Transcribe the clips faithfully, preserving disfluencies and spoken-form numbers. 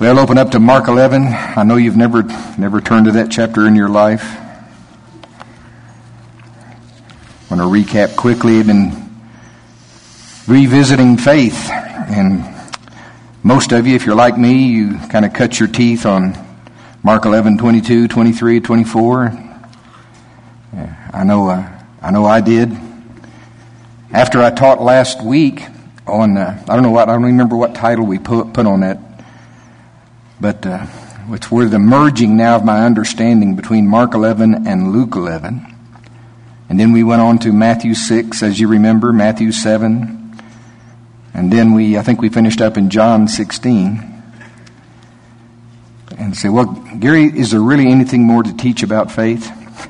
Well, open up to Mark eleven. I know you've never never turned to that chapter in your life. I'm going to recap quickly. I've been revisiting faith. And most of you, if you're like me, you kind of cut your teeth on Mark eleven, twenty-two, twenty-three, twenty-four. Yeah, I know, uh, I know I did. After I taught last week on, uh, I don't know what, I don't remember what title we put, put on that. But uh, it's where the merging now of my understanding between Mark eleven and Luke eleven. And then we went on to Matthew six, as you remember, Matthew seven. And then we, I think we finished up in John sixteen. And say, well, Gary, is there really anything more to teach about faith?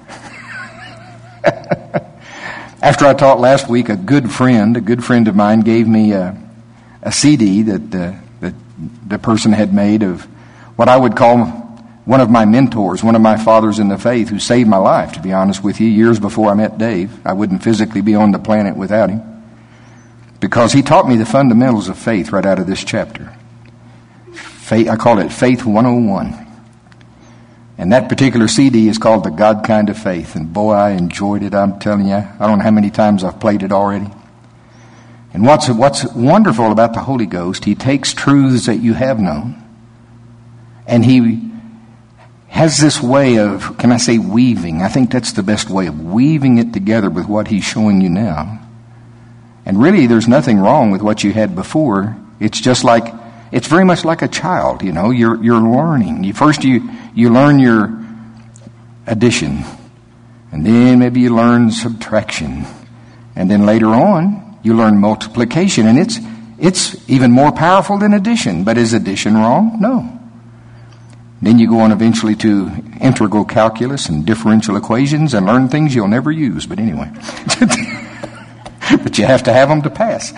After I taught last week, a good friend, a good friend of mine gave me a, a C D that, uh, that the person had made of what I would call one of my mentors, one of my fathers in the faith who saved my life, to be honest with you, years before I met Dave. I wouldn't physically be on the planet without him, because he taught me the fundamentals of faith right out of this chapter. Faith, I call it Faith one oh one. And that particular C D is called The God Kind of Faith. And boy, I enjoyed it, I'm telling you. I don't know how many times I've played it already. And what's, what's wonderful about the Holy Ghost, he takes truths that you have known, and he has this way of, can I say weaving? I think that's the best way of weaving it together with what he's showing you now. And really, there's nothing wrong with what you had before. It's just like, it's very much like a child, you know. You're you're learning. You first you you learn your addition, and then maybe you learn subtraction, and then later on you learn multiplication, and it's it's even more powerful than addition. But is addition wrong? No. Then you go on eventually to integral calculus and differential equations and learn things you'll never use. But anyway, but you have to have them to pass.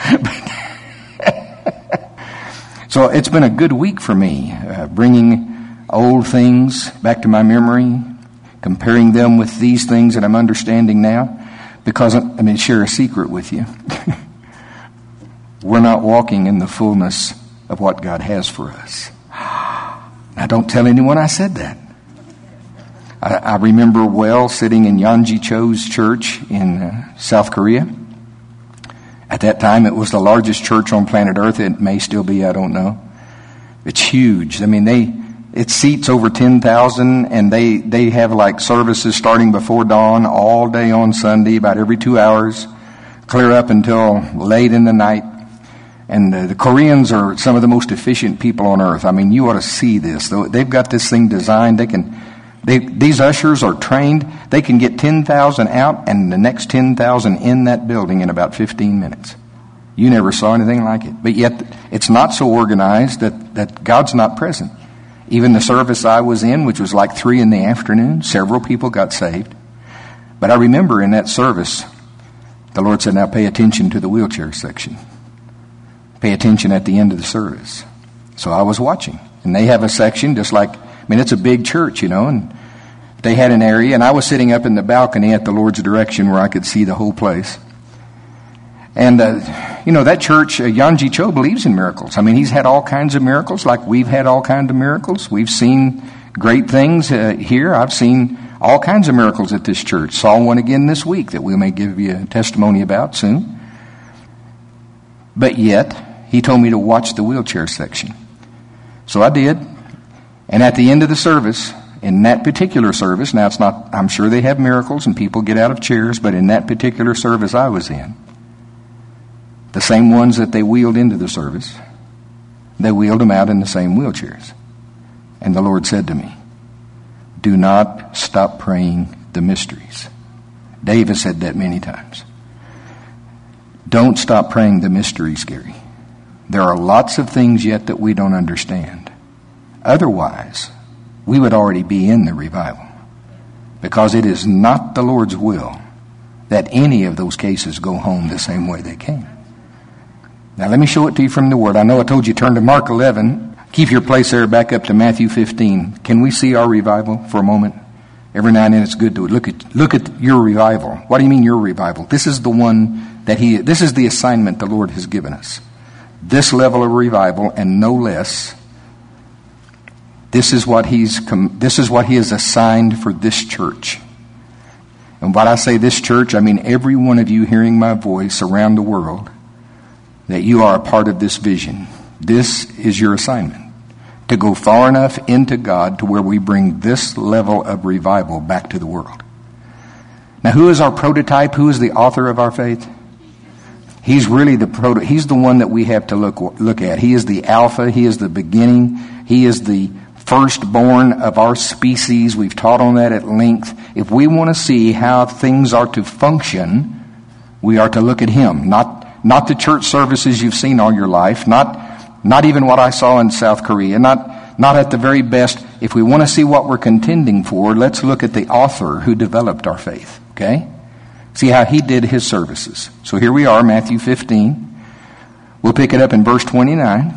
So it's been a good week for me, uh, bringing old things back to my memory, comparing them with these things that I'm understanding now. Because, I'm going to share a secret with you. We're not walking in the fullness of what God has for us. Now, don't tell anyone I said that. I, I remember well sitting in Yonji Cho's church in uh, South Korea. At that time, it was the largest church on planet Earth. It may still be, I don't know. It's huge. I mean, they it seats over ten thousand, and they, they have like services starting before dawn all day on Sunday, about every two hours, clear up until late in the night. And uh, the Koreans are some of the most efficient people on earth. I mean, you ought to see this. They've got this thing designed. They can, they, these ushers are trained. They can get ten thousand out and the next ten thousand in that building in about fifteen minutes. You never saw anything like it. But yet, it's not so organized that, that God's not present. Even the service I was in, which was like three in the afternoon, several people got saved. But I remember in that service, the Lord said, now pay attention to the wheelchair section. Pay attention at the end of the service. So I was watching. And they have a section just like, I mean, it's a big church, you know, and they had an area, and I was sitting up in the balcony at the Lord's direction where I could see the whole place. And, uh, you know, that church, uh, Yonji Cho believes in miracles. I mean, he's had all kinds of miracles, like we've had all kinds of miracles. We've seen great things uh, here. I've seen all kinds of miracles at this church. Saw one again this week that we may give you a testimony about soon. But yet, he told me to watch the wheelchair section. So I did. And at the end of the service, in that particular service, now it's not, I'm sure they have miracles and people get out of chairs, but in that particular service I was in, the same ones that they wheeled into the service, they wheeled them out in the same wheelchairs. And the Lord said to me, do not stop praying the mysteries. Dave has said that many times. Don't stop praying the mysteries, Gary. There are lots of things yet that we don't understand. Otherwise, we would already be in the revival. Because it is not the Lord's will that any of those cases go home the same way they came. Now let me show it to you from the Word. I know I told you turn to Mark eleven. Keep your place there back up to Matthew fifteen. Can we see our revival for a moment? Every now and then it's good to look at look at your revival. What do you mean your revival? This is the one that he, this is the assignment the Lord has given us. This level of revival and no less. This is what he's this is what he has assigned for this church. And when I say this church, I mean every one of you hearing my voice around the world, that you are a part of this vision. This is your assignment, to go far enough into God to where we bring this level of revival back to the world. Now, who is our prototype? Who is the author of our faith? He's really the proto. He's the one that we have to look look at. He is the Alpha. He is the beginning. He is the firstborn of our species. We've taught on that at length. If we want to see how things are to function, we are to look at him. Not not the church services you've seen all your life. Not not even what I saw in South Korea. Not not at the very best. If we want to see what we're contending for, let's look at the author who developed our faith. Okay? See how he did his services. So here we are, Matthew fifteen. We'll pick it up in verse twenty-nine.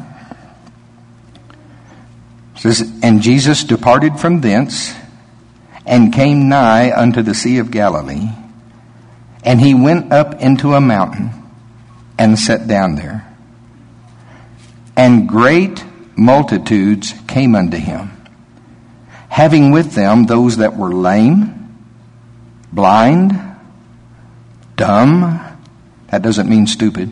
It says, and Jesus departed from thence, and came nigh unto the Sea of Galilee. And he went up into a mountain, and sat down there. And great multitudes came unto him, having with them those that were lame, blind, dumb. That doesn't mean stupid.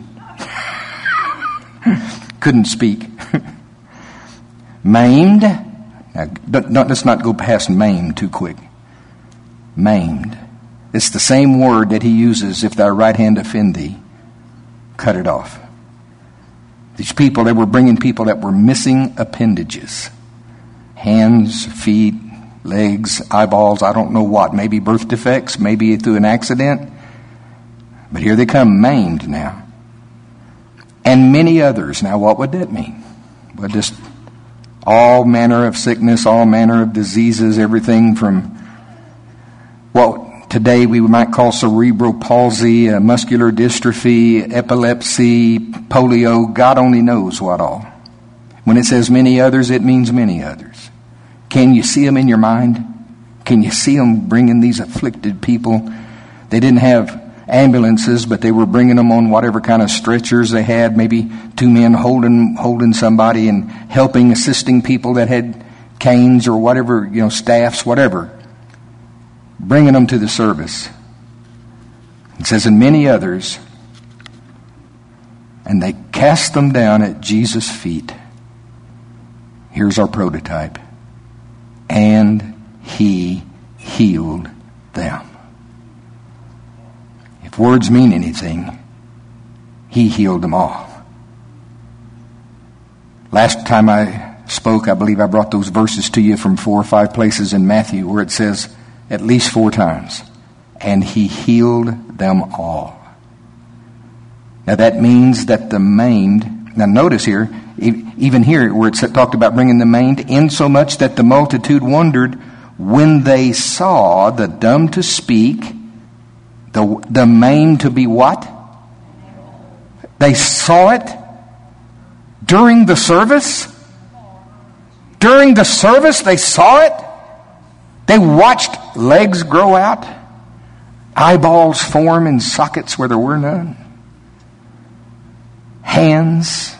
Couldn't speak. Maimed. Now, don't, don't, let's not go past maimed too quick. Maimed. It's the same word that he uses, if thy right hand offend thee, cut it off. These people, they were bringing people that were missing appendages. Hands, feet, legs, eyeballs, I don't know what. Maybe birth defects, maybe through an accident. But here they come, maimed now. And many others. Now what would that mean? Well, just all manner of sickness, all manner of diseases, everything from what today we might call cerebral palsy, uh, muscular dystrophy, epilepsy, polio, God only knows what all. When it says many others, it means many others. Can you see them in your mind? Can you see them bringing these afflicted people? They didn't have ambulances, but they were bringing them on whatever kind of stretchers they had, maybe two men holding holding somebody and helping, assisting people that had canes or whatever, you know, staffs, whatever, bringing them to the service. It says, and many others, and they cast them down at Jesus' feet. Here's our prototype. And he healed them. If words mean anything, he healed them all. Last time I spoke, I believe I brought those verses to you from four or five places in Matthew where it says at least four times, and he healed them all. Now that means that the maimed, now notice here, even here where it's talked about bringing the maimed, insomuch that the multitude wondered when they saw the dumb to speak, the, the maimed to be what? They saw it during the service. During the service, they saw it. They watched legs grow out, eyeballs form in sockets where there were none, hands.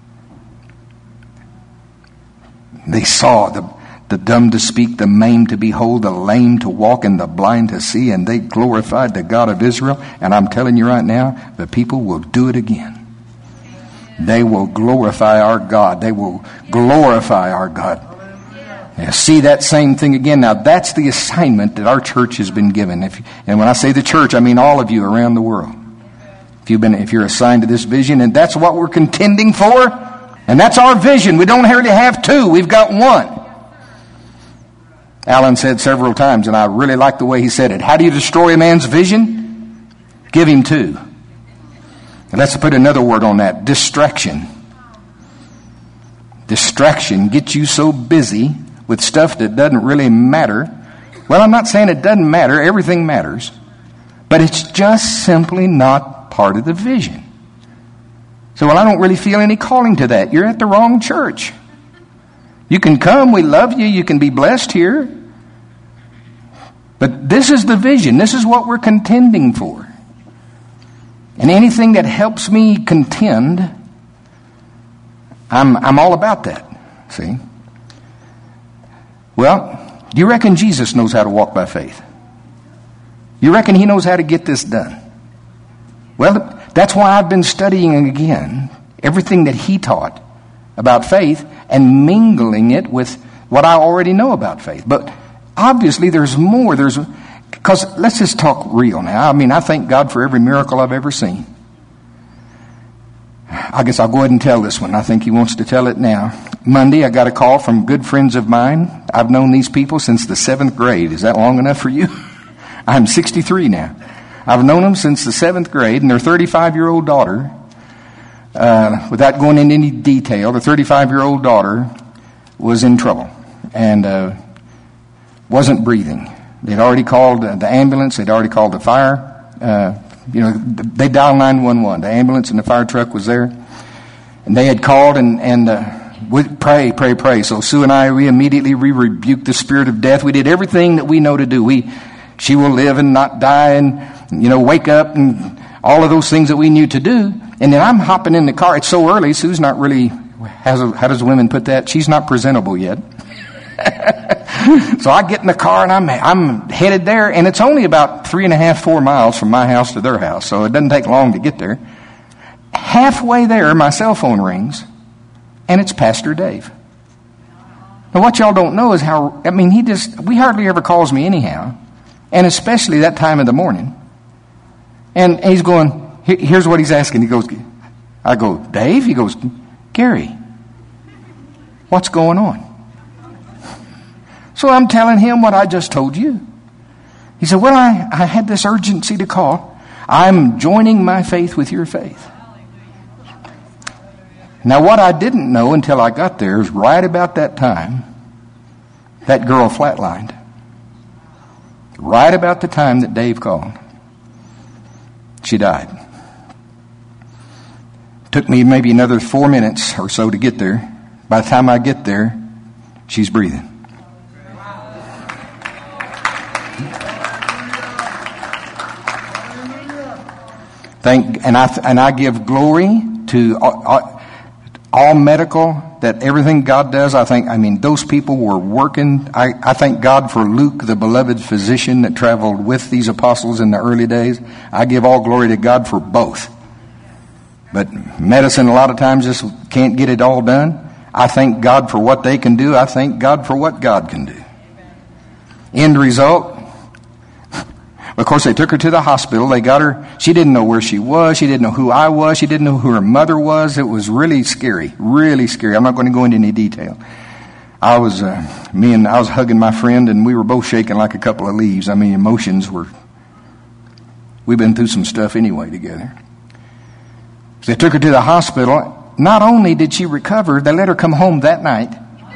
They saw the, the dumb to speak, the maimed to behold, the lame to walk, and the blind to see, and they glorified the God of Israel. And I'm telling you right now, the people will do it again. They will glorify our God. They will glorify our God. Now, see that same thing again. Now that's the assignment that our church has been given. If, and when I say the church, I mean all of you around the world. If you've been, if you're assigned to this vision, and that's what we're contending for, and that's our vision. We don't really have two. We've got one. Alan said several times, and I really like the way he said it. How do you destroy a man's vision? Give him two. And let's put another word on that. Distraction. Distraction gets you so busy with stuff that doesn't really matter. Well, I'm not saying it doesn't matter. Everything matters. But it's just simply not part of the vision. So, well, I don't really feel any calling to that. You're at the wrong church. You can come. We love you. You can be blessed here. But this is the vision. This is what we're contending for. And anything that helps me contend, I'm I'm all about that. See? Well, do you reckon Jesus knows how to walk by faith? You reckon he knows how to get this done? Well, that's why I've been studying again everything that he taught about faith and mingling it with what I already know about faith. But obviously there's more. There's because let's just talk real now. I mean, I thank God for every miracle I've ever seen. I guess I'll go ahead and tell this one. I think he wants to tell it now. Monday, I got a call from good friends of mine. I've known these people since the seventh grade. Is that long enough for you? I'm sixty-three now. I've known them since the seventh grade, and their thirty-five-year-old daughter, uh, without going into any detail, the thirty-five-year-old daughter was in trouble and uh, wasn't breathing. They'd already called the ambulance. They'd already called the fire. Uh, you know, they dialed nine one one. The ambulance and the fire truck was there. And they had called and, and uh, we pray, pray, pray. So Sue and I, we immediately we rebuked the spirit of death. We did everything that we know to do. We, she will live and not die and, you know, wake up and all of those things that we knew to do. And then I'm hopping in the car. It's so early. Sue's not really, has a, how does women put that? She's not presentable yet. So I get in the car and I'm I'm headed there, and it's only about three and a half, four miles from my house to their house, so it doesn't take long to get there. Halfway there, my cell phone rings, and it's Pastor Dave. Now, what y'all don't know is how, I mean, he just, we hardly ever calls me anyhow, and especially that time of the morning. And he's going, here's what he's asking. He goes, I go, Dave? He goes, Gary, what's going on? So I'm telling him what I just told you. He said, well, I, I had this urgency to call. I'm joining my faith with your faith. Now, what I didn't know until I got there is right about that time, that girl flatlined. Right about the time that Dave called. She died. Took me maybe another four minutes or so to get there. By the time I get there, she's breathing. Thank, and I and I give glory to all, all medical, that everything God does. I think, I mean, those people were working. I, I thank God for Luke, the beloved physician that traveled with these apostles in the early days. I give all glory to God for both. But medicine a lot of times just can't get it all done. I thank God for what they can do. I thank God for what God can do. End result. Of course, they took her to the hospital. They got her. She didn't know where she was. She didn't know who I was. She didn't know who her mother was. It was really scary, really scary. I'm not going to go into any detail. I was, uh, me and I was hugging my friend, and we were both shaking like a couple of leaves. I mean, emotions were, we've been through some stuff anyway together. So they took her to the hospital. Not only did she recover, they let her come home that night.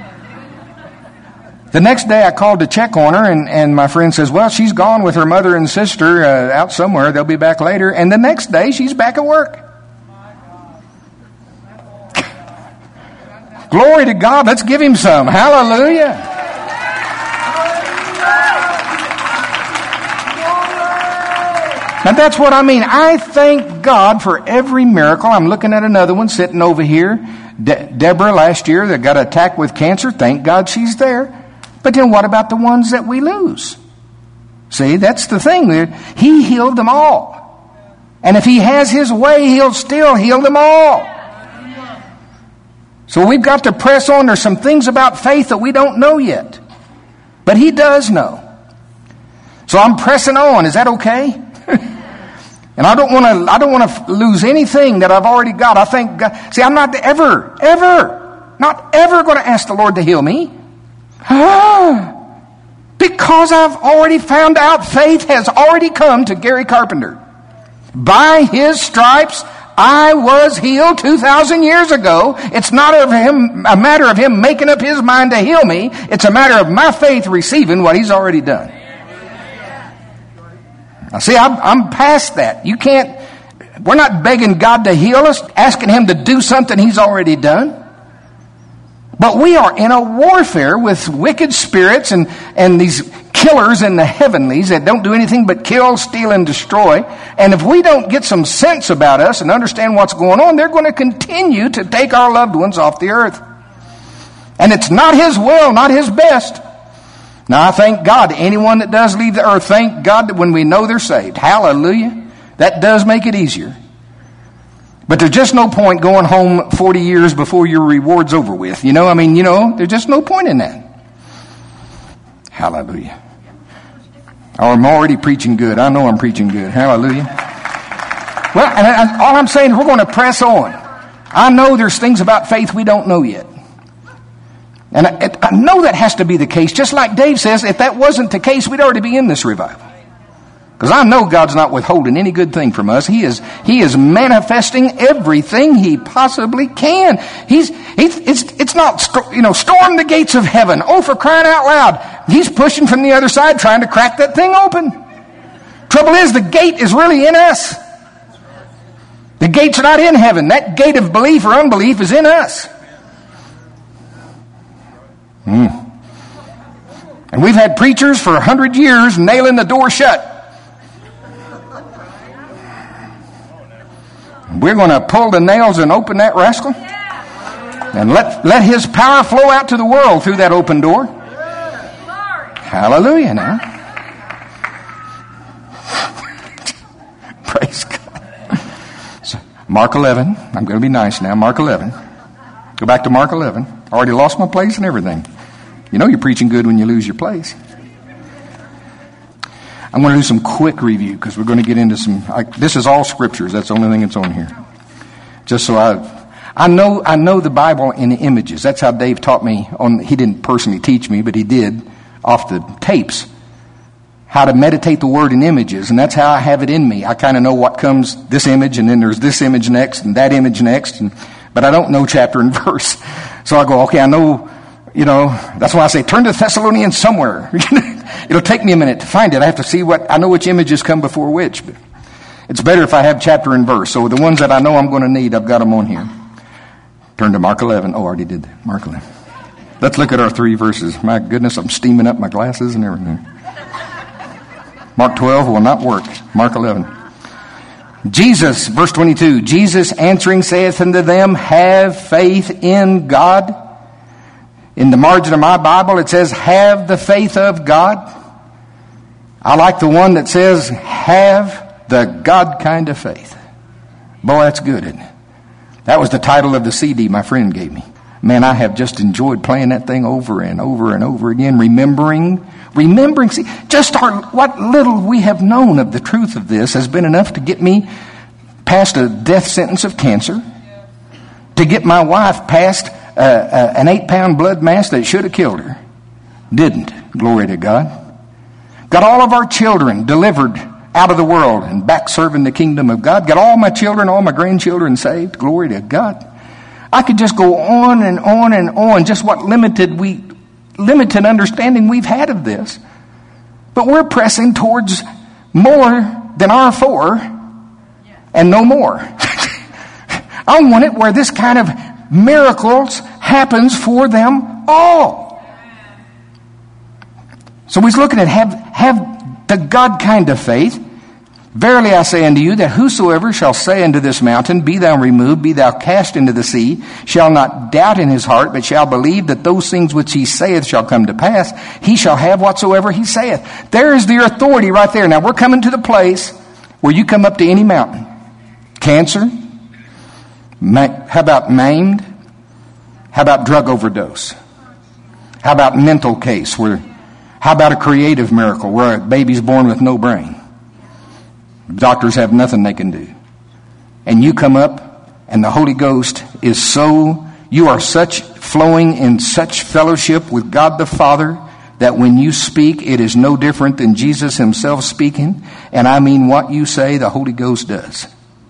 The next day I called to check on her, and, and my friend says, well, she's gone with her mother and sister uh, out somewhere. They'll be back later. And the next day she's back at work. Glory to God. Let's give him some. Hallelujah. Now that's what I mean. I thank God for every miracle. I'm looking at another one sitting over here. De- Deborah last year that got attacked with cancer. Thank God she's there. But then what about the ones that we lose? See, that's the thing. He healed them all. And if he has his way, he'll still heal them all. So we've got to press on. There's some things about faith that we don't know yet. But he does know. So I'm pressing on. Is that okay? And I don't want to I don't want to lose anything that I've already got. I thank God. See, I'm not ever, ever, not ever going to ask the Lord to heal me. Because I've already found out faith has already come to Gary Carpenter. By his stripes, I was healed two thousand years ago. It's not of him, a matter of him making up his mind to heal me. It's a matter of my faith receiving what he's already done. Now see, I'm, I'm past that. You can't, we're not begging God to heal us, asking him to do something he's already done. But we are in a warfare with wicked spirits and, and these killers in the heavenlies that don't do anything but kill, steal, and destroy. And if we don't get some sense about us and understand what's going on, they're going to continue to take our loved ones off the earth. And it's not his will, not his best. Now, I thank God, anyone that does leave the earth, thank God that when we know they're saved. Hallelujah. That does make it easier. But there's just no point going home forty years before your reward's over with. You know, I mean, you know, there's just no point in that. Hallelujah. I'm already preaching good. I know I'm preaching good. Hallelujah. Well, and I, all I'm saying is we're going to press on. I know there's things about faith we don't know yet. And I, I know that has to be the case. Just like Dave says, if that wasn't the case, we'd already be in this revival. Because I know God's not withholding any good thing from us. He is, he is manifesting everything He possibly can. He's, he's it's, it's not, you know, storm the gates of heaven. Oh, for crying out loud. He's pushing from the other side, trying to crack that thing open. Trouble is, the gate is really in us. The gate's not in heaven. That gate of belief or unbelief is in us. Mm. And we've had preachers for a hundred years nailing the door shut. We're going to pull the nails and open that rascal and let, let His power flow out to the world through that open door. Hallelujah now. Praise God. So, Mark eleven. I'm going to be nice now. Mark eleven. Go back to Mark eleven. I already lost my place and everything. You know you're preaching good when you lose your place. I'm going to do some quick review because we're going to get into some. I, this is all scriptures. That's the only thing that's on here. Just so I, I know, I know the Bible in images. That's how Dave taught me. On he didn't personally teach me, but he did off the tapes how to meditate the Word in images, and that's how I have it in me. I kind of know what comes this image, and then there's this image next, and that image next, and, but I don't know chapter and verse. So I go, okay, I know. You know, that's why I say turn to Thessalonians somewhere. It'll take me a minute to find it. I have to see what, I know which images come before which. But it's better if I have chapter and verse. So the ones that I know I'm going to need, I've got them on here. Turn to Mark eleven. Oh, I already did that. Mark eleven. Let's look at our three verses. My goodness, I'm steaming up my glasses and everything. Mark twelve will not work. Mark eleven. Jesus, verse twenty-two. Jesus answering saith unto them, have faith in God. In the margin of my Bible, it says, have the faith of God. I like the one that says, have the God kind of faith. Boy, that's good, isn't it? That was the title of the C D my friend gave me. Man, I have just enjoyed playing that thing over and over and over again, remembering, remembering. See, just our, what little we have known of the truth of this has been enough to get me past a death sentence of cancer, to get my wife past Uh, uh, an eight-pound blood mass that should have killed her. Didn't. Glory to God. Got all of our children delivered out of the world and back serving the kingdom of God. Got all my children, all my grandchildren saved. Glory to God. I could just go on and on and on. Just what limited we, limited understanding we've had of this. But we're pressing towards more than our four and no more. I want it where this kind of miracles happens for them all. So he's looking at have, have the God kind of faith. Verily I say unto you that whosoever shall say unto this mountain, be thou removed, be thou cast into the sea, shall not doubt in his heart, but shall believe that those things which he saith shall come to pass, he shall have whatsoever he saith. There is the authority right there. Now we're coming to the place where you come up to any mountain. Cancer. How about maimed? How about drug overdose? How about mental case? Where, how about a creative miracle where a baby's born with no brain? Doctors have nothing they can do. And you come up and the Holy Ghost is so, you are such flowing in such fellowship with God the Father that when you speak, it is no different than Jesus himself speaking. And I mean what you say, the Holy Ghost does.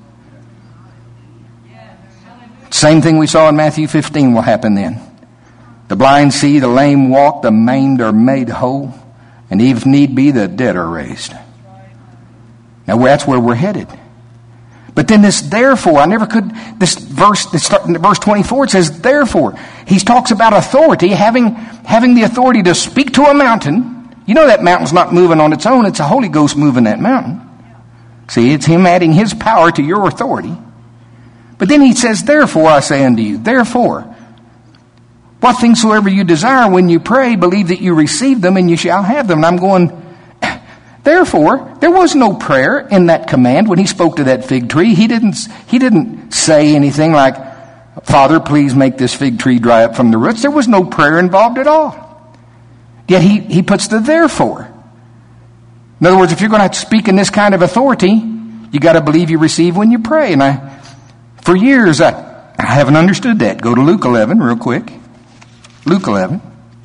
Same thing we saw in Matthew fifteen will happen then. The blind see, the lame walk, the maimed are made whole, and if need be, the dead are raised. Now that's where we're headed. But then this therefore, I never could, this verse, this start, verse twenty-four, it says therefore. He talks about authority, having, having the authority to speak to a mountain. You know that mountain's not moving on its own, it's the Holy Ghost moving that mountain. See, it's him adding his power to your authority. But then he says, therefore I say unto you, therefore, what things soever you desire when you pray, believe that you receive them and you shall have them. And I'm going, therefore, there was no prayer in that command when he spoke to that fig tree. He didn't, he didn't say anything like, Father, please make this fig tree dry up from the roots. There was no prayer involved at all. Yet he, he puts the therefore. In other words, if you're going to speak in this kind of authority, you got to believe you receive when you pray. And I, for years, I, I haven't understood that. Go to Luke eleven real quick. Luke eleven.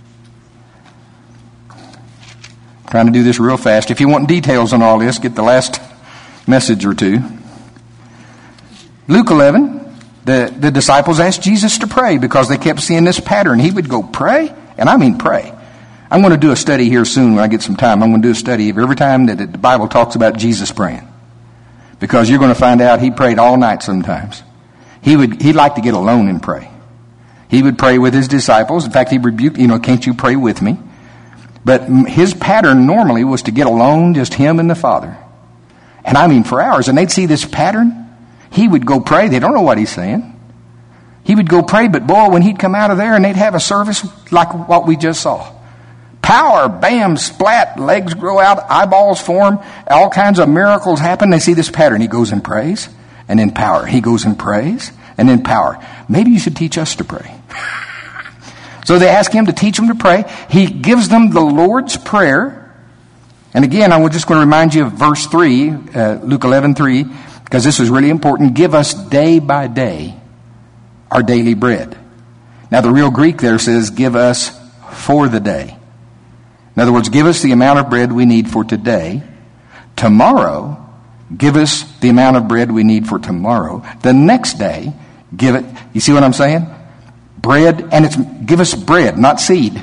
Trying to do this real fast. If you want details on all this, get the last message or two. Luke eleven. The, the disciples asked Jesus to pray because they kept seeing this pattern. He would go pray, and I mean pray. I'm going to do a study here soon when I get some time. I'm going to do a study of every time that the Bible talks about Jesus praying. Because you're going to find out he prayed all night sometimes. He would, he'd like to get alone and pray. He would pray with his disciples. In fact, he rebuked, you know, can't you pray with me? But his pattern normally was to get alone, just him and the Father. And I mean for hours. And they'd see this pattern. He would go pray. They don't know what he's saying. He would go pray, but boy, when he'd come out of there and they'd have a service like what we just saw. Power, bam, splat, legs grow out, eyeballs form, all kinds of miracles happen. They see this pattern. He goes and prays, and then power. He goes and prays, and then power. Maybe you should teach us to pray. So they ask him to teach them to pray. He gives them the Lord's Prayer. And again, I was just going to remind you of verse three, uh, Luke eleven three, because this is really important. Give us day by day our daily bread. Now the real Greek there says, give us for the day. In other words, give us the amount of bread we need for today. Tomorrow, give us the amount of bread we need for tomorrow. The next day, give it. You see what I'm saying? Bread, and it's give us bread, not seed.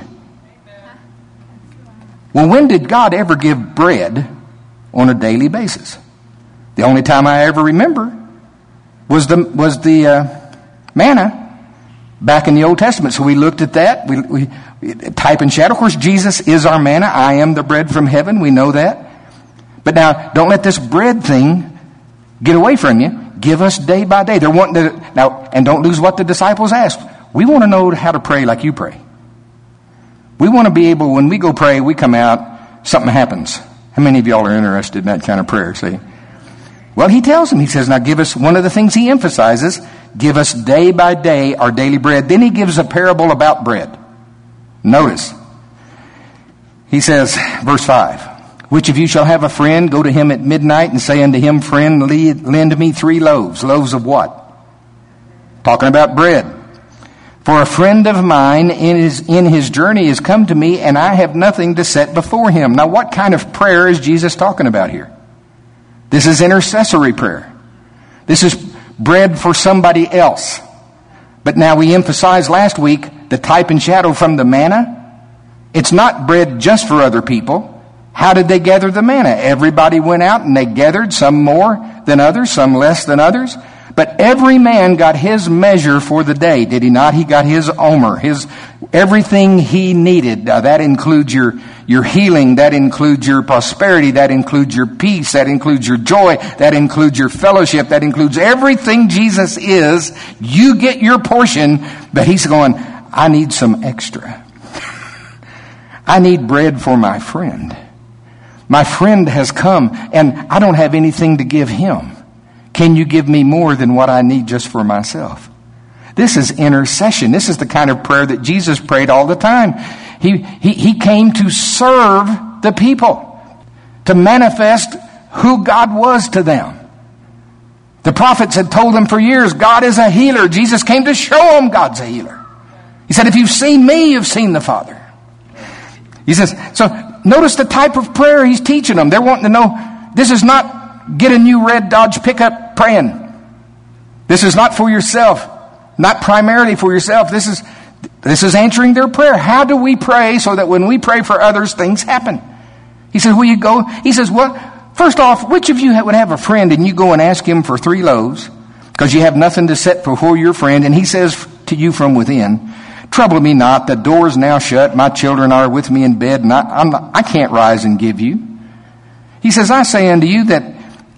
Well, when did God ever give bread on a daily basis? The only time I ever remember was the was the uh, manna back in the Old Testament. So we looked at that. We, we type and shadow. Of course, Jesus is our manna. I am the bread from heaven. We know that. But now, don't let this bread thing get away from you. Give us day by day. They're wanting to now, and don't lose what the disciples asked. We want to know how to pray like you pray. We want to be able, when we go pray, we come out, something happens. How many of y'all are interested in that kind of prayer? See? Well, he tells them, he says, now give us, one of the things he emphasizes, give us day by day our daily bread. Then he gives a parable about bread. Notice. He says, verse five, which of you shall have a friend, go to him at midnight and say unto him, friend, lend me three loaves. Loaves of what? Talking about bread. For a friend of mine in his, in his journey has come to me and I have nothing to set before him. Now what kind of prayer is Jesus talking about here? This is intercessory prayer. This is bread for somebody else. But now we emphasized last week the type and shadow from the manna. It's not bread just for other people. How did they gather the manna? Everybody went out and they gathered, some more than others, some less than others. But every man got his measure for the day, did he not? He got his omer, his everything he needed. Now, that includes your, your healing, that includes your prosperity, that includes your peace, that includes your joy, that includes your fellowship, that includes everything Jesus is. You get your portion, but he's going, I need some extra. I need bread for my friend. My friend has come, and I don't have anything to give him. Can you give me more than what I need just for myself? This is intercession. This is the kind of prayer that Jesus prayed all the time. He, he, he came to serve the people, to manifest who God was to them. The prophets had told them for years, God is a healer. Jesus came to show them God's a healer. He said, if you've seen me, you've seen the Father. He says, so notice the type of prayer he's teaching them. They're wanting to know, this is not get a new red Dodge pickup praying. This is not for yourself, not primarily for yourself. This is this is answering their prayer. How do we pray so that when we pray for others, things happen? He says, will you go? He says, well, first off, which of you would have a friend and you go and ask him for three loaves because you have nothing to set before your friend, and he says to you from within, trouble me not, the door is now shut, my children are with me in bed, and I, I'm not, I can't rise and give you. He says, I say unto you that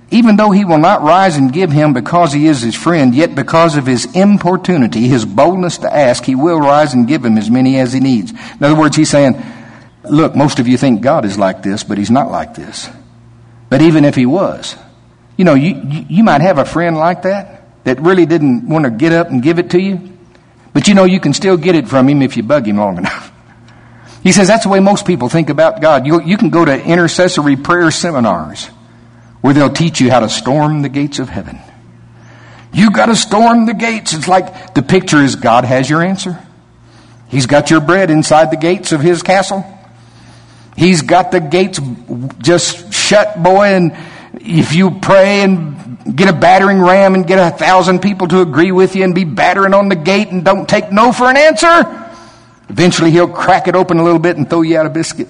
even though he will not rise and give him because he is his friend, yet because of his importunity, his boldness to ask, he will rise and give him as many as he needs. In other words, he's saying, look, most of you think God is like this, but he's not like this. But even if he was, you know, you, you, you might have a friend like that, that really didn't want to get up and give it to you. But you know, you can still get it from him if you bug him long enough. He says that's the way most people think about God. You, you can go to intercessory prayer seminars where they'll teach you how to storm the gates of heaven. You got to storm the gates. It's like the picture is God has your answer. He's got your bread inside the gates of his castle. He's got the gates just shut, boy, and if you pray and get a battering ram and get a thousand people to agree with you and be battering on the gate and don't take no for an answer, eventually he'll crack it open a little bit and throw you out a biscuit.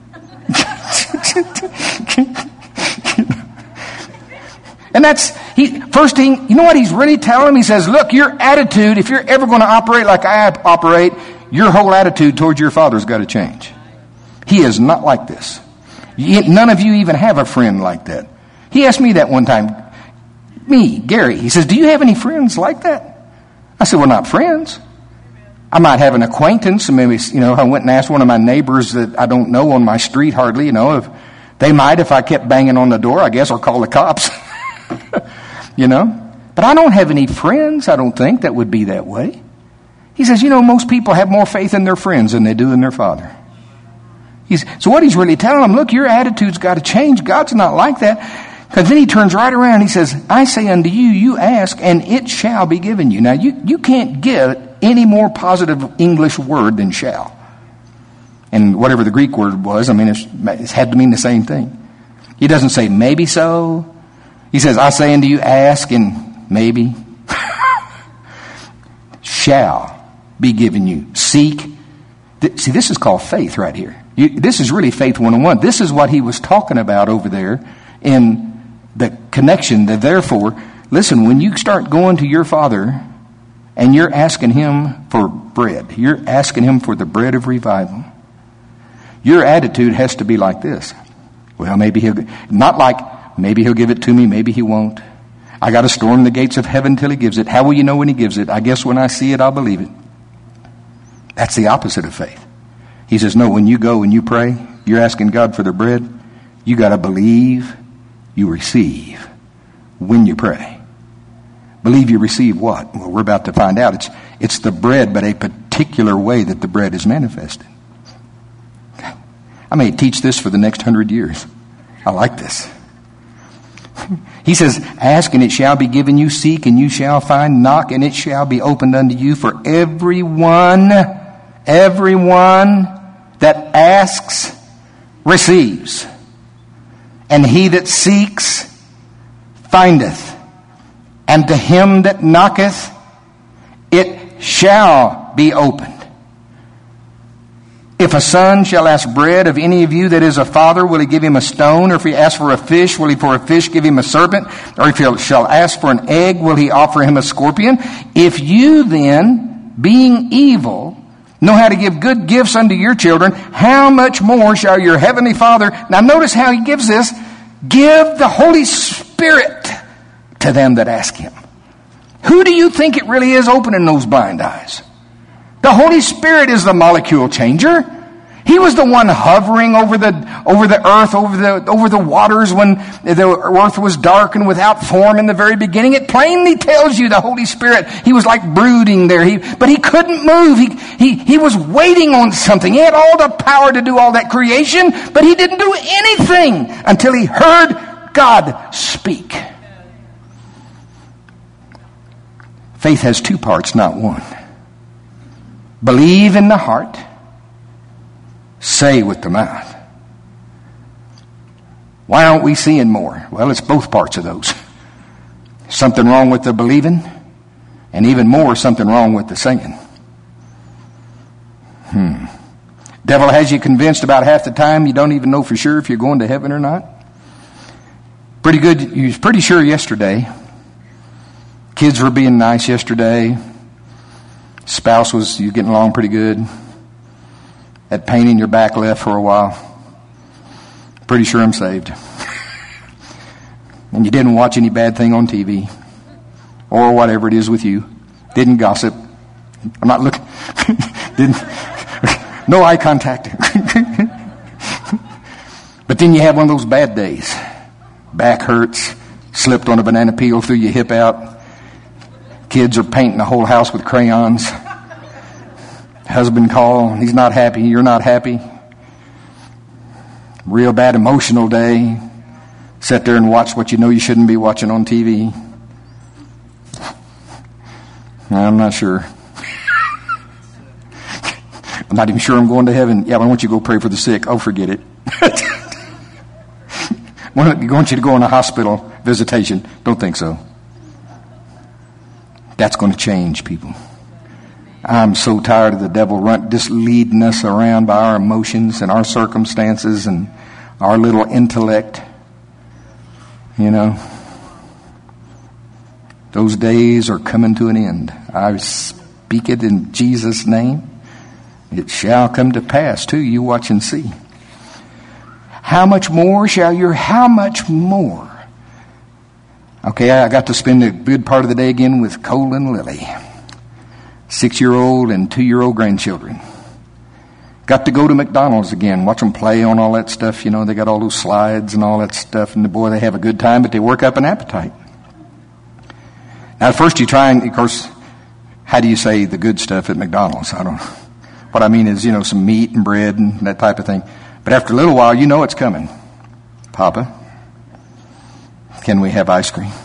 And that's, he, first thing, you know what he's really telling him? He says, look, your attitude, if you're ever going to operate like I operate, your whole attitude towards your father's got to change. He is not like this. None of you even have a friend like that. He asked me that one time. Me, Gary. He says, do you have any friends like that? I said, well, not friends. I might have an acquaintance. Maybe, you know, I went and asked one of my neighbors that I don't know on my street hardly, you know, if they might, if I kept banging on the door, I guess, or call the cops. You know? But I don't have any friends, I don't think, that would be that way. He says, you know, most people have more faith in their friends than they do in their father. He's, so what he's really telling them, look, your attitude's got to change. God's not like that. Because then he turns right around and he says, I say unto you, you ask, and it shall be given you. Now, you, you can't get any more positive English word than shall. And whatever the Greek word was, I mean, it's, it's had to mean the same thing. He doesn't say maybe so. He says, I say unto you, ask, and maybe shall be given you. Seek. See, this is called faith right here. You, this is really faith one oh one. This is what he was talking about over there in the connection, the therefore. Listen, when you start going to your father and you're asking him for bread, you're asking him for the bread of revival, your attitude has to be like this. Well, maybe he'll, not like, maybe he'll give it to me, maybe he won't. I got to storm the gates of heaven till he gives it. How will you know when he gives it? I guess when I see it, I'll believe it. That's the opposite of faith. He says, no, when you go and you pray, you're asking God for the bread, you got to believe you receive when you pray. Believe you receive what? Well, we're about to find out. It's, it's the bread, but a particular way that the bread is manifested. I may teach this for the next hundred years. I like this. He says, ask and it shall be given you, seek and you shall find, knock and it shall be opened unto you. For everyone, everyone that asks receives, and he that seeks findeth, and to him that knocketh it shall be opened. If a son shall ask bread of any of you that is a father, will he give him a stone? Or if he asks for a fish, will he for a fish give him a serpent? Or if he shall ask for an egg, will he offer him a scorpion? If you then, being evil, know how to give good gifts unto your children, how much more shall your heavenly Father... Now notice how he gives this. Give the Holy Spirit to them that ask him. Who do you think it really is opening those blind eyes? The Holy Spirit is the molecule changer. He was the one hovering over the over the earth, over the over the waters when the earth was dark and without form in the very beginning. It plainly tells you the Holy Spirit. He was like brooding there. He, but he couldn't move. He, he, he was waiting on something. He had all the power to do all that creation, but he didn't do anything until he heard God speak. Faith has two parts, not one. Believe in the heart, say with the mouth. Why aren't we seeing more? Well, it's both parts of those. Something wrong with the believing, and even more, something wrong with the saying. Hmm. Devil has you convinced about half the time you don't even know for sure if you're going to heaven or not. Pretty good. You was pretty sure yesterday. Kids were being nice yesterday. Spouse was, you getting along pretty good. That pain in your back left for a while. Pretty sure I'm saved. And you didn't watch any bad thing on T V or whatever it is with you. Didn't gossip. I'm not looking. Didn't. No eye contact. But then you have one of those bad days. Back hurts. Slipped on a banana peel, threw your hip out. Kids are painting the whole house with crayons. Husband call. He's not happy. You're not happy. Real bad emotional day. Sit there and watch what you know you shouldn't be watching on T V. I'm not sure. I'm not even sure I'm going to heaven. Yeah, but I want you to go pray for the sick. Oh, forget it. I want you to go on a hospital visitation. Don't think so. That's going to change people. I'm so tired of the devil run, just leading us around by our emotions and our circumstances and our little intellect. You know, those days are coming to an end. I speak it in Jesus' name. It shall come to pass too. You watch and see. How much more shall your, how much more? Okay, I got to spend a good part of the day again with Cole and Lily. Six-year-old and two-year-old grandchildren. Got to go to McDonald's again, watch them play on all that stuff. You know, they got all those slides and all that stuff. And boy, they have a good time, but they work up an appetite. Now, at first you try and, of course, how do you say the good stuff at McDonald's? I don't know. What I mean is, you know, some meat and bread and that type of thing. But after a little while, you know it's coming. Papa, can we have ice cream?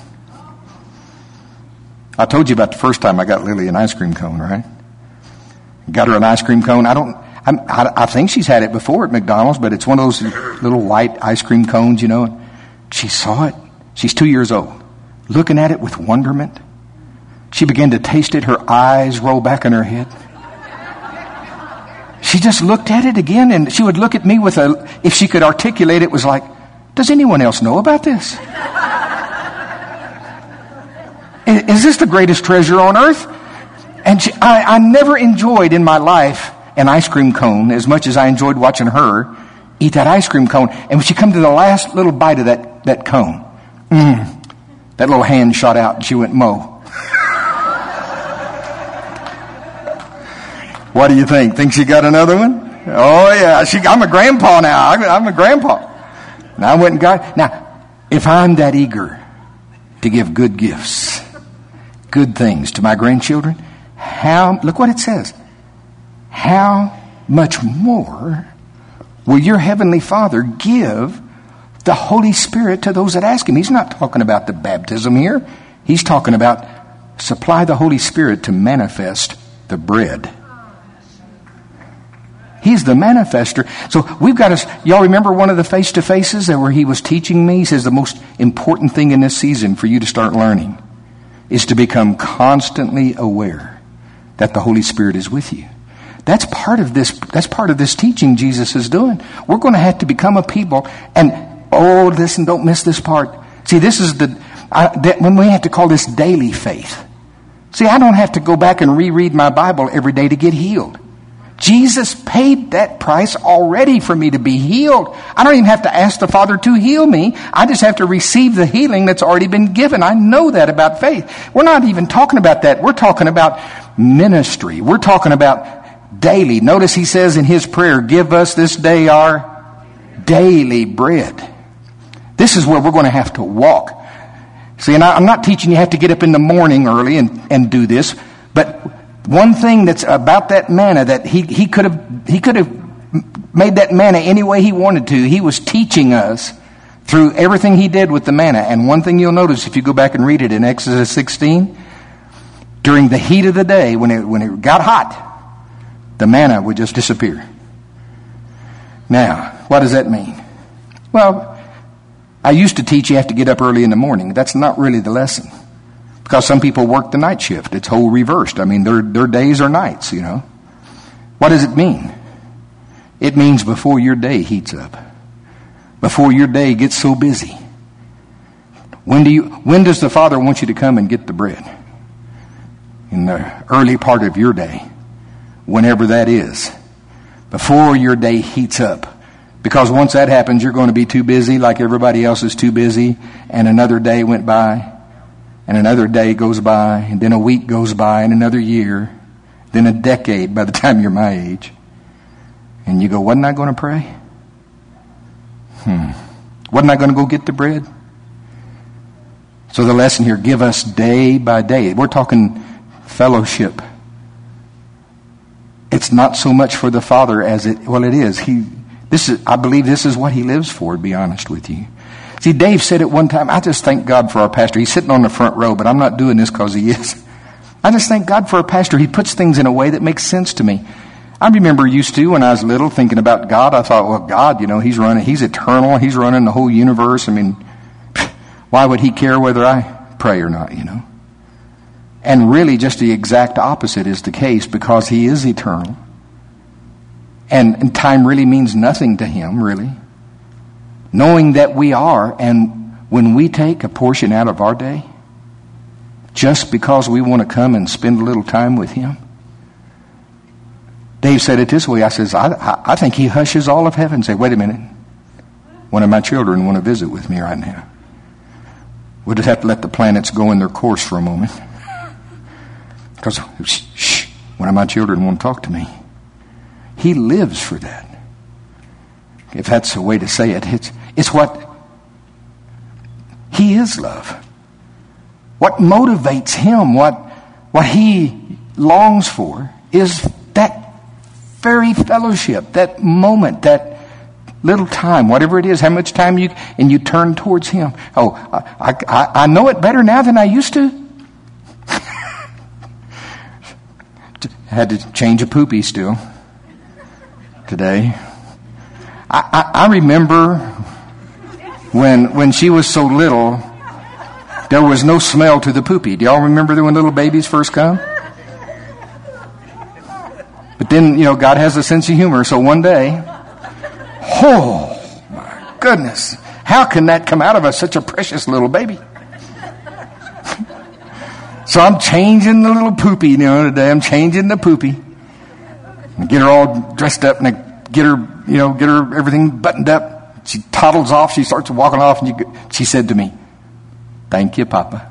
I told you about the first time I got Lily an ice cream cone, right? Got her an ice cream cone. I don't, I'm, I, I think she's had it before at McDonald's, but it's one of those little white ice cream cones, you know. She saw it. She's two years old. Looking at it with wonderment. She began to taste it. Her eyes rolled back in her head. She just looked at it again, and she would look at me with a, if she could articulate it, was like, does anyone else know about this? Is this the greatest treasure on earth? And she, I, I never enjoyed in my life an ice cream cone as much as I enjoyed watching her eat that ice cream cone. And when she come to the last little bite of that, that cone, mm, that little hand shot out and she went, Mo. What do you think? Think she got another one? Oh yeah, she, I'm a grandpa now. I'm a grandpa. And I went and got, now, if I'm that eager to give good gifts, good things to my grandchildren, how, look what it says. How much more will your heavenly Father give the Holy Spirit to those that ask Him? He's not talking about the baptism here. He's talking about supply the Holy Spirit to manifest the bread. He's the manifester. So we've got to, y'all remember one of the face-to-faces where he was teaching me? He says the most important thing in this season for you to start learning is to become constantly aware that the Holy Spirit is with you. That's part of this, that's part of this teaching Jesus is doing. We're going to have to become a people, and oh, listen, don't miss this part. See, this is the, I, that, when we have to call this daily faith. See, I don't have to go back and reread my Bible every day to get healed. Jesus paid that price already for me to be healed. I don't even have to ask the Father to heal me. I just have to receive the healing that's already been given. I know that about faith. We're not even talking about that. We're talking about ministry. We're talking about daily. Notice he says in his prayer, give us this day our daily bread. This is where we're going to have to walk. See, and I, I'm not teaching you have to get up in the morning early and, and do this, but one thing that's about that manna that he, he could have he could have made that manna any way he wanted to. He was teaching us through everything he did with the manna. And one thing you'll notice if you go back and read it in Exodus sixteen, during the heat of the day, when it when it got hot, the manna would just disappear. Now, what does that mean? Well, I used to teach you have to get up early in the morning. That's not really the lesson. Because some people work the night shift. It's whole reversed. I mean, their, their days are nights, you know. What does it mean? It means before your day heats up. Before your day gets so busy. When do you, when does the Father want you to come and get the bread? In the early part of your day. Whenever that is. Before your day heats up. Because once that happens, you're going to be too busy like everybody else is too busy. And another day went by. And another day goes by. And then a week goes by. And another year. Then a decade by the time you're my age. And you go, wasn't I going to pray? Hmm. Wasn't I going to go get the bread? So the lesson here, give us day by day. We're talking fellowship. It's not so much for the Father as it, well, it is. He, this is, I believe this is what he lives for, to be honest with you. See, Dave said it one time, I just thank God for our pastor. He's sitting on the front row, but I'm not doing this because he is. I just thank God for our pastor. He puts things in a way that makes sense to me. I remember used to, when I was little, thinking about God, I thought, well, God, you know, he's running, he's eternal, he's running the whole universe. I mean, why would he care whether I pray or not, you know? And really just the exact opposite is the case, because he is eternal. And, and time really means nothing to him, really. Knowing that we are, and when we take a portion out of our day, just because we want to come and spend a little time with him. Dave said it this way. I says, I, I, I think he hushes all of heaven and say, wait a minute. One of my children want to visit with me right now. We'll just have to let the planets go in their course for a moment. Because, shh, shh, one of my children want to talk to me. He lives for that. If that's a way to say it, it's, it's what, he is love. What motivates him, what, what he longs for is that very fellowship, that moment, that little time, whatever it is, how much time you, and you turn towards him. Oh, I, I, I know it better now than I used to. I had to change a poopy still today. I, I, I remember when when she was so little, there was no smell to the poopy. Do y'all remember that when little babies first come? But then, you know, God has a sense of humor. So one day, oh my goodness, how can that come out of us, such a precious little baby? So I'm changing the little poopy, you know, today. I'm changing the poopy. I get her all dressed up, and I get her, you know, get her everything buttoned up. She toddles off. She starts walking off, and you, she said to me, "Thank you, Papa."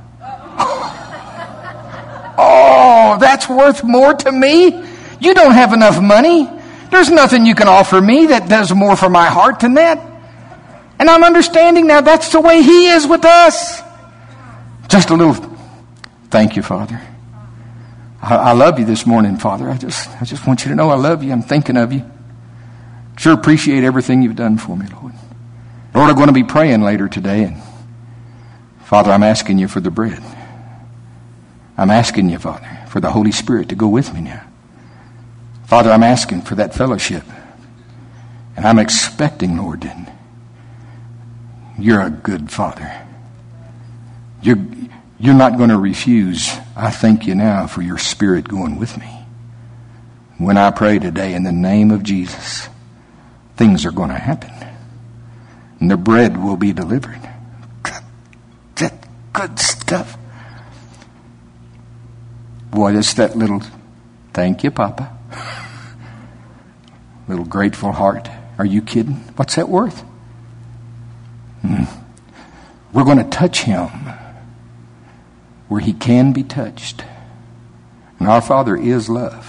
Oh, that's worth more to me. You don't have enough money. There's nothing you can offer me that does more for my heart than that. And I'm understanding now that's the way he is with us. Just a little. Thank you, Father. I, I love you this morning, Father. I just, I just want you to know I love you. I'm thinking of you. Sure appreciate everything you've done for me, Lord. Lord, I'm going to be praying later today. And Father, I'm asking you for the bread. I'm asking you, Father, for the Holy Spirit to go with me now. Father, I'm asking for that fellowship. And I'm expecting, Lord, that you're a good Father. You're, you're not going to refuse. I thank you now for your Spirit going with me. When I pray today in the name of Jesus, things are going to happen. And the bread will be delivered. That good stuff. Boy, it's that little, thank you, Papa. Little grateful heart. Are you kidding? What's that worth? Hmm. We're going to touch him where he can be touched. And our Father is love.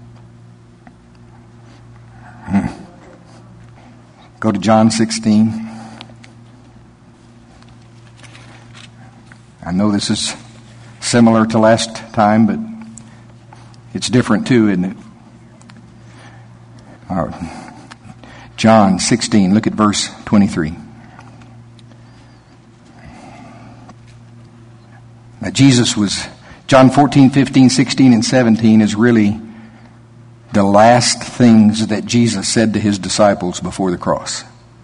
Hmm. Go to John sixteen. I know this is similar to last time, but it's different too, isn't it? All right. John sixteen, look at verse twenty-three. Now Jesus was, John fourteen, fifteen, sixteen, and seventeen is really the last things that Jesus said to his disciples before the cross.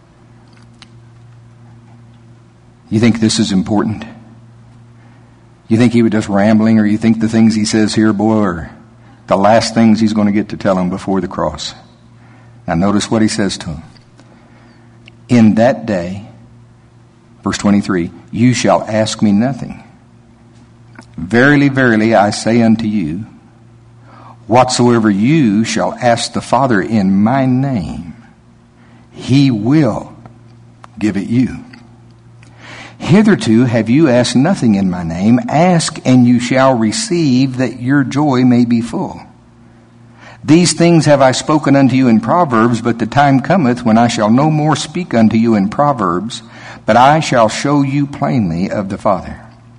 You think this is important? You think he was just rambling, or you think the things he says here, boy, are the last things he's going to get to tell them before the cross? Now notice what he says to them. In that day, verse twenty-three, you shall ask me nothing. Verily, verily, I say unto you, whatsoever you shall ask the Father in my name, He will give it you. Hitherto have you asked nothing in my name. Ask, and you shall receive, that your joy may be full. These things have I spoken unto you in Proverbs, but the time cometh when I shall no more speak unto you in Proverbs, but I shall show you plainly of the Father.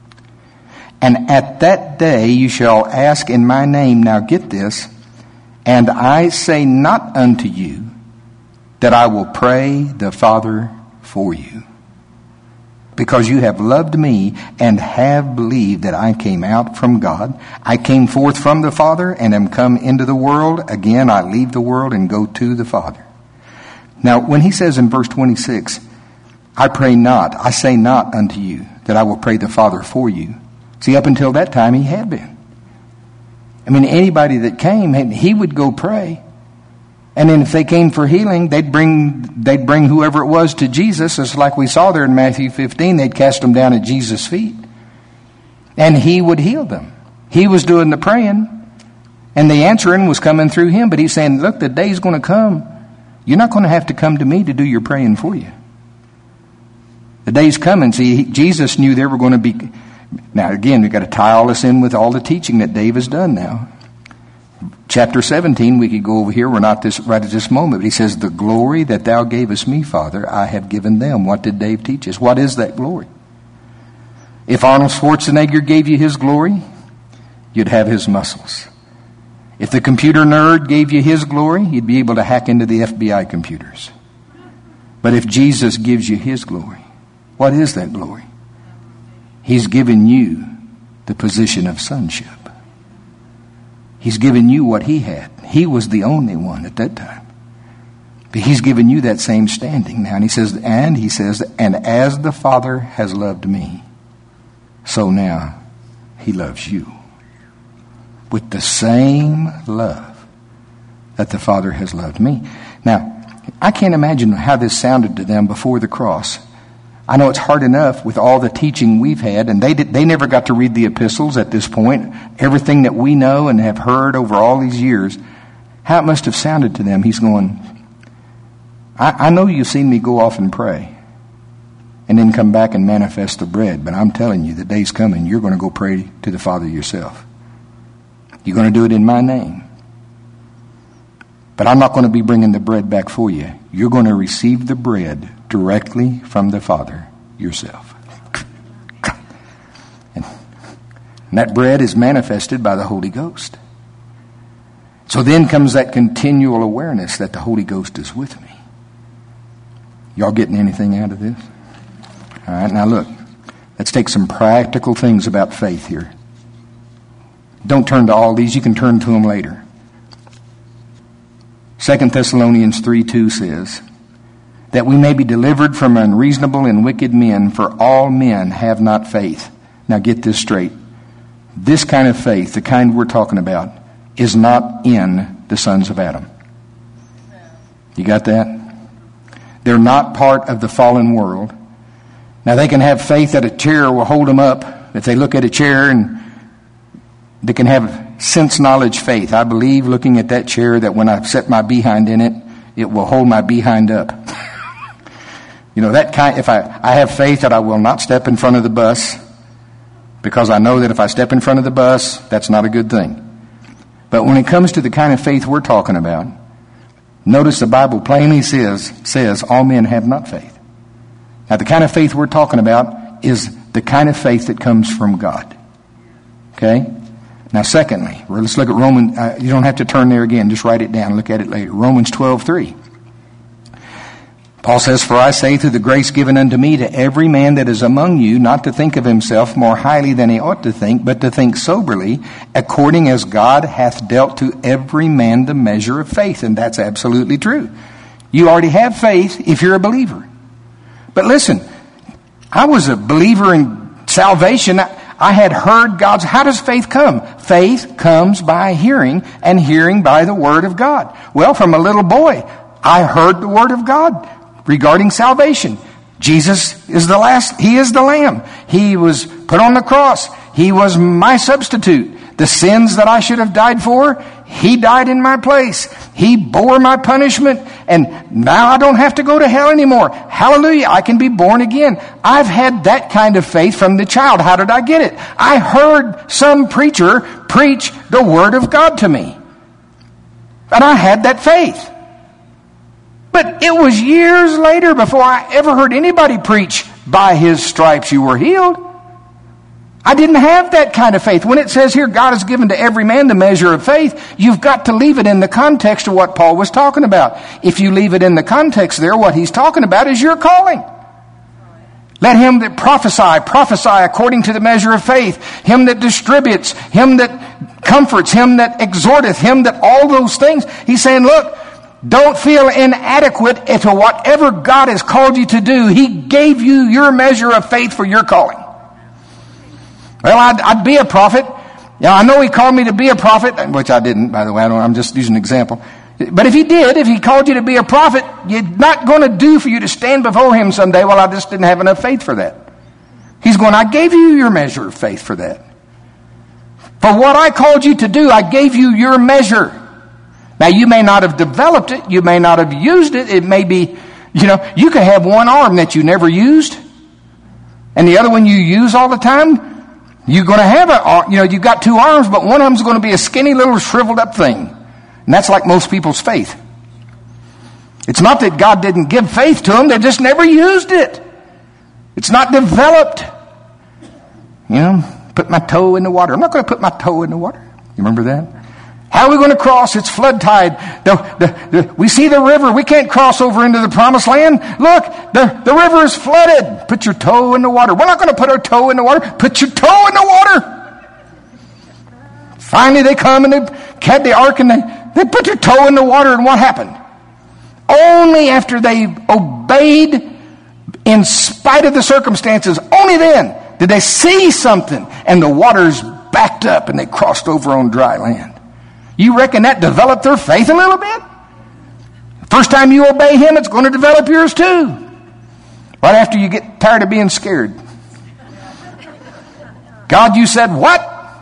And at that day you shall ask in my name, now get this, and I say not unto you that I will pray the Father for you, because you have loved me and have believed that I came out from God. I came forth from the Father and am come into the world. Again, I leave the world and go to the Father. Now, when he says in verse twenty-six, I pray not, I say not unto you that I will pray the Father for you. See, up until that time, he had been. I mean, anybody that came, he would go pray. And then if they came for healing, they'd bring they'd bring whoever it was to Jesus. It's like we saw there in Matthew fifteen. They'd cast them down at Jesus' feet. And he would heal them. He was doing the praying. And the answering was coming through him. But he's saying, look, the day's going to come. You're not going to have to come to me to do your praying for you. The day's coming. See, Jesus knew there were going to be... Now, again, we've got to tie all this in with all the teaching that Dave has done now. Chapter seventeen, we could go over here. We're not this right at this moment. But he says, the glory that thou gavest me, Father, I have given them. What did Dave teach us? What is that glory? If Arnold Schwarzenegger gave you his glory, you'd have his muscles. If the computer nerd gave you his glory, you'd be able to hack into the F B I computers. But if Jesus gives you his glory, what is that glory? He's given you the position of sonship. He's given you what he had. He was the only one at that time. But he's given you that same standing now. And he says, and he says, and as the Father has loved me, so now he loves you. With the same love that the Father has loved me. Now, I can't imagine how this sounded to them before the cross. I know it's hard enough with all the teaching we've had, and they did, they never got to read the epistles at this point. Everything that we know and have heard over all these years, how it must have sounded to them. He's going, I, I know you've seen me go off and pray and then come back and manifest the bread, but I'm telling you, the day's coming, you're going to go pray to the Father yourself. You're going to do it in my name. But I'm not going to be bringing the bread back for you. You're going to receive the bread directly from the Father yourself. And that bread is manifested by the Holy Ghost. So then comes that continual awareness that the Holy Ghost is with me. Y'all getting anything out of this? All right, now look. Let's take some practical things about faith here. Don't turn to all these. You can turn to them later. Second Thessalonians three two says, that we may be delivered from unreasonable and wicked men, for all men have not faith. Now get this straight. This kind of faith, the kind we're talking about, is not in the sons of Adam. You got that? They're not part of the fallen world. Now they can have faith that a chair will hold them up. If they look at a chair, and they can have sense knowledge faith. I believe looking at that chair that when I set my behind in it, it will hold my behind up. You know, that kind, if I, I have faith that I will not step in front of the bus, because I know that if I step in front of the bus, that's not a good thing. But when it comes to the kind of faith we're talking about, notice the Bible plainly says, says all men have not faith. Now the kind of faith we're talking about is the kind of faith that comes from God. Okay? Now secondly, let's look at Romans, uh, you don't have to turn there again, just write it down, look at it later. Romans twelve three. Paul says, for I say through the grace given unto me to every man that is among you, not to think of himself more highly than he ought to think, but to think soberly, according as God hath dealt to every man the measure of faith. And that's absolutely true. You already have faith if you're a believer. But listen, I was a believer in salvation. I had heard God's... How does faith come? Faith comes by hearing, and hearing by the Word of God. Well, from a little boy, I heard the Word of God regarding salvation. Jesus is the last, He is the Lamb. He was put on the cross. He was my substitute. The sins that I should have died for, He died in my place. He bore my punishment. And now I don't have to go to hell anymore. Hallelujah. I can be born again. I've had that kind of faith from the child. How did I get it? I heard some preacher preach the Word of God to me. And I had that faith. But it was years later before I ever heard anybody preach, by His stripes you were healed. I didn't have that kind of faith. When it says here, God has given to every man the measure of faith, you've got to leave it in the context of what Paul was talking about. If you leave it in the context there, what he's talking about is your calling. Let him that prophesy, prophesy according to the measure of faith. Him that distributes, him that comforts, him that exhorteth, him that all those things. He's saying, look, don't feel inadequate to whatever God has called you to do. He gave you your measure of faith for your calling. Well, I'd, I'd be a prophet. Now, I know He called me to be a prophet, which I didn't, by the way. I don't, I'm just using an example. But if He did, if He called you to be a prophet, you're not going to do for you to stand before Him someday, well, I just didn't have enough faith for that. He's going, I gave you your measure of faith for that. For what I called you to do, I gave you your measure. Now, you may not have developed it. You may not have used it. It may be, you know, you could have one arm that you never used, and the other one you use all the time. You're going to have a, you know, you've got two arms, but one of them's going to be a skinny little shriveled up thing. And that's like most people's faith. It's not that God didn't give faith to them, they just never used it. It's not developed. You know, put my toe in the water. I'm not going to put my toe in the water. You remember that? How are we going to cross? It's flood tide. The, the, the, we see the river. We can't cross over into the promised land. Look, the, the river is flooded. Put your toe in the water. We're not going to put our toe in the water. Put your toe in the water. Finally, they come and they had the ark and they, they put their toe in the water, and what happened? Only after they obeyed in spite of the circumstances, only then did they see something, and the waters backed up and they crossed over on dry land. You reckon that developed their faith a little bit? First time you obey Him, it's going to develop yours too. Right after you get tired of being scared. God, you said what?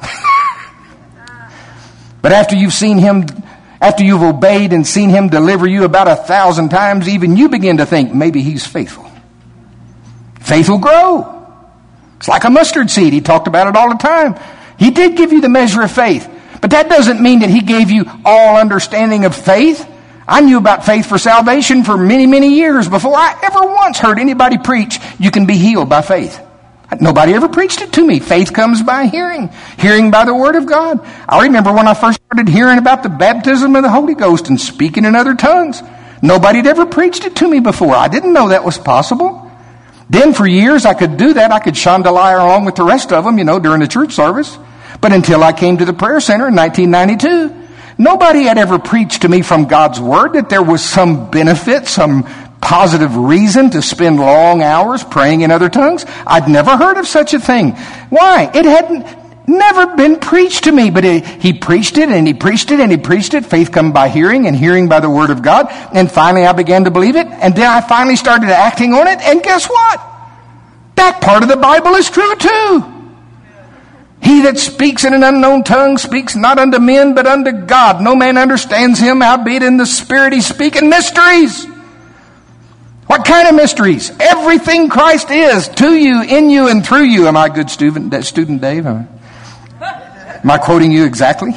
But after you've seen Him, after you've obeyed and seen Him deliver you about a thousand times, even you begin to think, maybe He's faithful. Faith will grow. It's like a mustard seed. He talked about it all the time. He did give you the measure of faith. But that doesn't mean that He gave you all understanding of faith. I knew about faith for salvation for many, many years before I ever once heard anybody preach, you can be healed by faith. Nobody ever preached it to me. Faith comes by hearing. Hearing by the Word of God. I remember when I first started hearing about the baptism of the Holy Ghost and speaking in other tongues. Nobody had ever preached it to me before. I didn't know that was possible. Then for years I could do that. I could chandelier along with the rest of them, you know, during the church service. But until I came to the prayer center in nineteen ninety-two, nobody had ever preached to me from God's Word that there was some benefit, some positive reason to spend long hours praying in other tongues. I'd never heard of such a thing. Why? It hadn't never been preached to me, but it, he preached it and he preached it and he preached it. Faith come by hearing and hearing by the Word of God. And finally I began to believe it. And then I finally started acting on it. And guess what? That part of the Bible is true too. He that speaks in an unknown tongue speaks not unto men, but unto God. No man understands him, howbeit in the Spirit he speaketh mysteries. What kind of mysteries? Everything Christ is, to you, in you, and through you. Am I a good student, student Dave? Am I, am I quoting you exactly?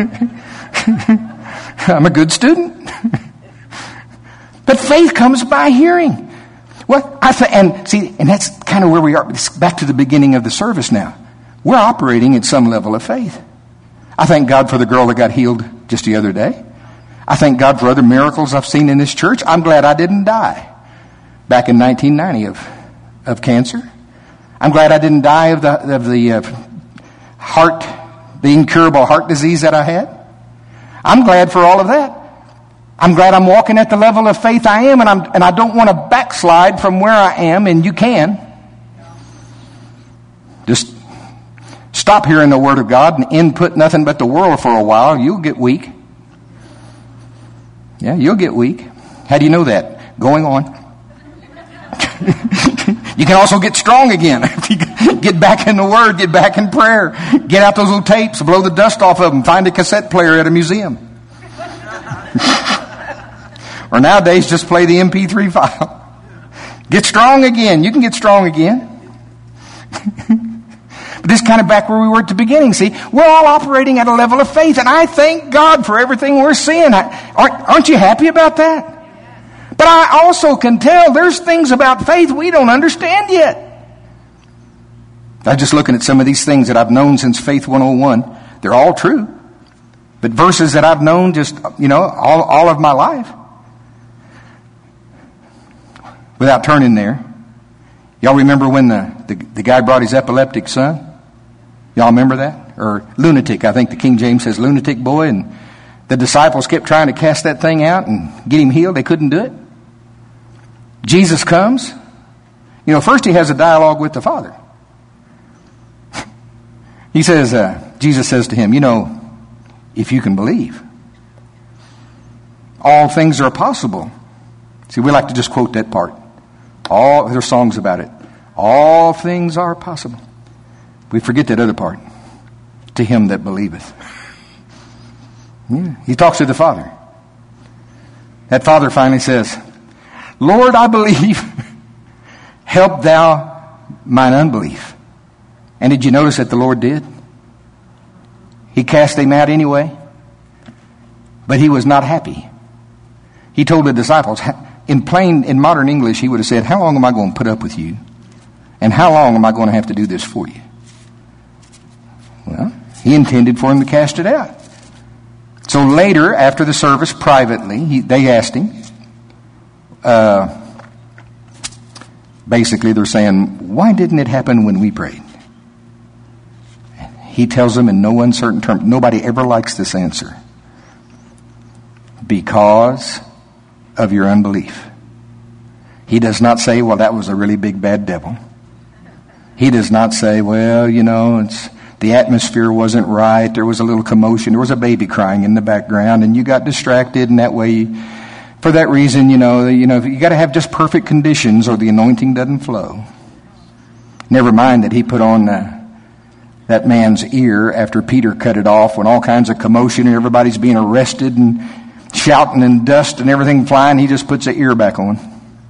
I'm a good student. But faith comes by hearing. Well, I th- and see, and that's kind of where we are. It's back to the beginning of the service now. We're operating at some level of faith. I thank God for the girl that got healed just the other day. I thank God for other miracles I've seen in this church. I'm glad I didn't die back in nineteen ninety of, of cancer. I'm glad I didn't die of the, of the uh, heart, the incurable heart disease that I had. I'm glad for all of that. I'm glad I'm walking at the level of faith I am, and I'm and I don't want to backslide from where I am, and you can. Just stop hearing the Word of God and input nothing but the world for a while. You'll get weak. Yeah, you'll get weak. How do you know that? Going on. You can also get strong again. Get back in the Word. Get back in prayer. Get out those little tapes. Blow the dust off of them. Find a cassette player at a museum. Or nowadays, just play the M P three file. Get strong again. You can get strong again. But this is kind of back where we were at the beginning. See, we're all operating at a level of faith. And I thank God for everything we're seeing. I, aren't, aren't you happy about that? But I also can tell there's things about faith we don't understand yet. I'm just looking at some of these things that I've known since Faith one oh one. They're all true. But verses that I've known just, you know, all, all of my life. Without turning there. Y'all remember when the, the, the guy brought his epileptic son? Y'all remember that? Or lunatic. I think the King James says lunatic boy. And the disciples kept trying to cast that thing out and get him healed. They couldn't do it. Jesus comes. You know, first he has a dialogue with the Father. He says, uh, Jesus says to him, you know, if you can believe, all things are possible. See, we like to just quote that part. All, there's songs about it. All things are possible. We forget that other part. To him that believeth. Yeah, he talks to the Father. That Father finally says, Lord, I believe. Help thou mine unbelief. And did you notice that the Lord did? He cast him out anyway. But he was not happy. He told the disciples, in plain, in modern English, he would have said, how long am I going to put up with you? And how long am I going to have to do this for you? Well, he intended for him to cast it out. So later, after the service, privately, he, they asked him, uh, basically they're saying, why didn't it happen when we prayed? He tells them in no uncertain terms, nobody ever likes this answer. Because of your unbelief. He does not say, well, that was a really big bad devil. He does not say, well, you know, it's, the atmosphere wasn't right. There was a little commotion. There was a baby crying in the background, and you got distracted, and that way, for that reason, you know, you know, you got to have just perfect conditions, or the anointing doesn't flow. Never mind that he put on uh, that man's ear after Peter cut it off, when all kinds of commotion and everybody's being arrested and shouting and dust and everything flying. He just puts the ear back on.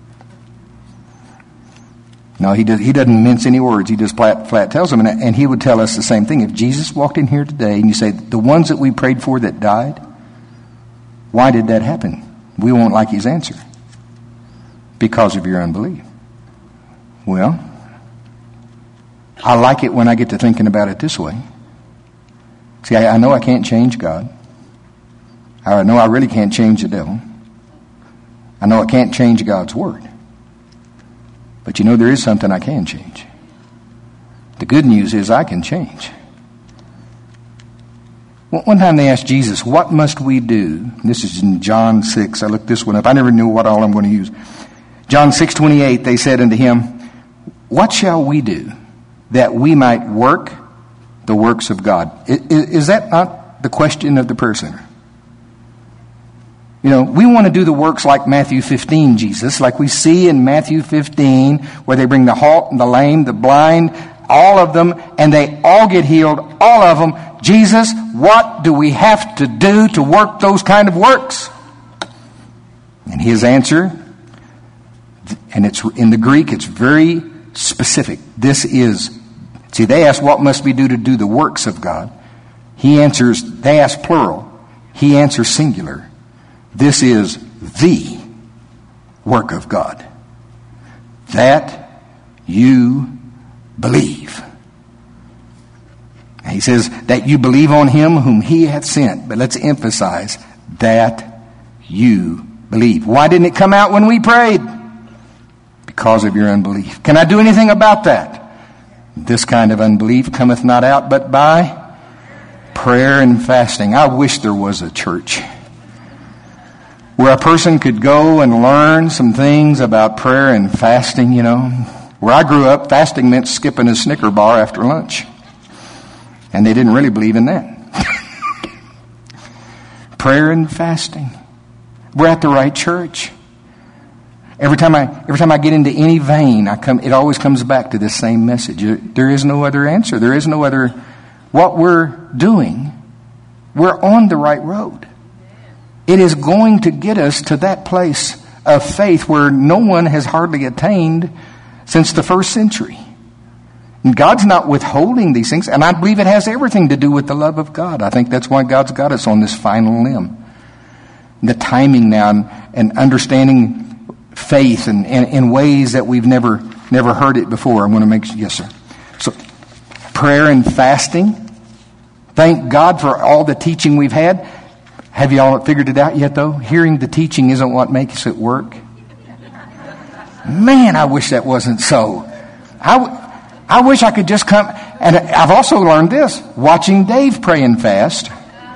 No, he does, he doesn't mince any words. He just flat, flat tells them. And, and he would tell us the same thing. If Jesus walked in here today and you say, the ones that we prayed for that died, why did that happen? We won't like his answer. Because of your unbelief. Well, I like it when I get to thinking about it this way. See, I, I know I can't change God. I know I really can't change the devil. I know I can't change God's word. But you know, there is something I can change. The good news is I can change. One time they asked Jesus, what must we do? This is in John six. I looked this one up. I never knew what all I'm going to use. John six twenty-eight, they said unto him, what shall we do that we might work the works of God? Is, is that not the question of the prayer center? You know, we want to do the works like Matthew fifteen, Jesus, like we see in Matthew fifteen, where they bring the halt and the lame, the blind, all of them, and they all get healed, all of them. Jesus, what do we have to do to work those kind of works? And his answer, and it's in the Greek, it's very specific. This is, see, they ask what must we do to do the works of God. He answers, they ask plural. He answers singular. This is the work of God, that you believe. He says that you believe on him whom he hath sent. But let's emphasize that you believe. Why didn't it come out when we prayed? Because of your unbelief. Can I do anything about that? This kind of unbelief cometh not out but by prayer and fasting. I wish there was a church where a person could go and learn some things about prayer and fasting, you know. Where I grew up, fasting meant skipping a Snicker bar after lunch. And they didn't really believe in that. Prayer and fasting. We're at the right church. Every time I, every time I get into any vein, I come, it always comes back to this same message. There is no other answer. There is no other, what we're doing, we're on the right road. It is going to get us to that place of faith where no one has hardly attained since the first century. And God's not withholding these things, and I believe it has everything to do with the love of God. I think that's why God's got us on this final limb. The timing now and, and understanding faith and in, in ways that we've never never heard it before. I want to make sure, yes, sir. So, prayer and fasting. Thank God for all the teaching we've had. Have you all figured it out yet, though? Hearing the teaching isn't what makes it work. Man, I wish that wasn't so. I, I wish I could just come. And I've also learned this. Watching Dave pray and fast.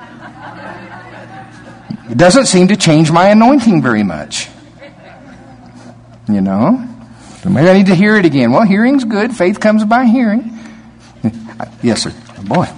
It doesn't seem to change my anointing very much. You know? So maybe I need to hear it again. Well, hearing's good. Faith comes by hearing. Yes, sir. Boy.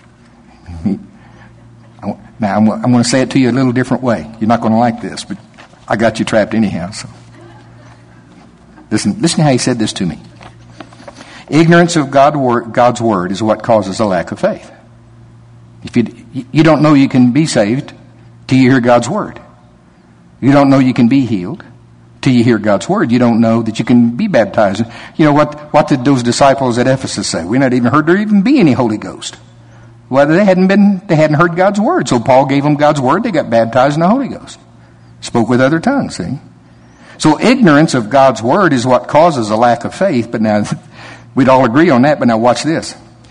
Now, I'm, I'm going to say it to you a little different way. You're not going to like this, but I got you trapped anyhow. So, Listen, listen to how he said this to me. Ignorance of God, God's word is what causes a lack of faith. If you, you don't know you can be saved till you hear God's word. You don't know you can be healed till you hear God's word. You don't know that you can be baptized. You know, what, what did those disciples at Ephesus say? We not even heard there even be any Holy Ghost. Well, they hadn't been, they hadn't heard God's word. So Paul gave them God's word. They got baptized in the Holy Ghost. Spoke with other tongues, see? So ignorance of God's word is what causes a lack of faith. But now, we'd all agree on that. But now watch this.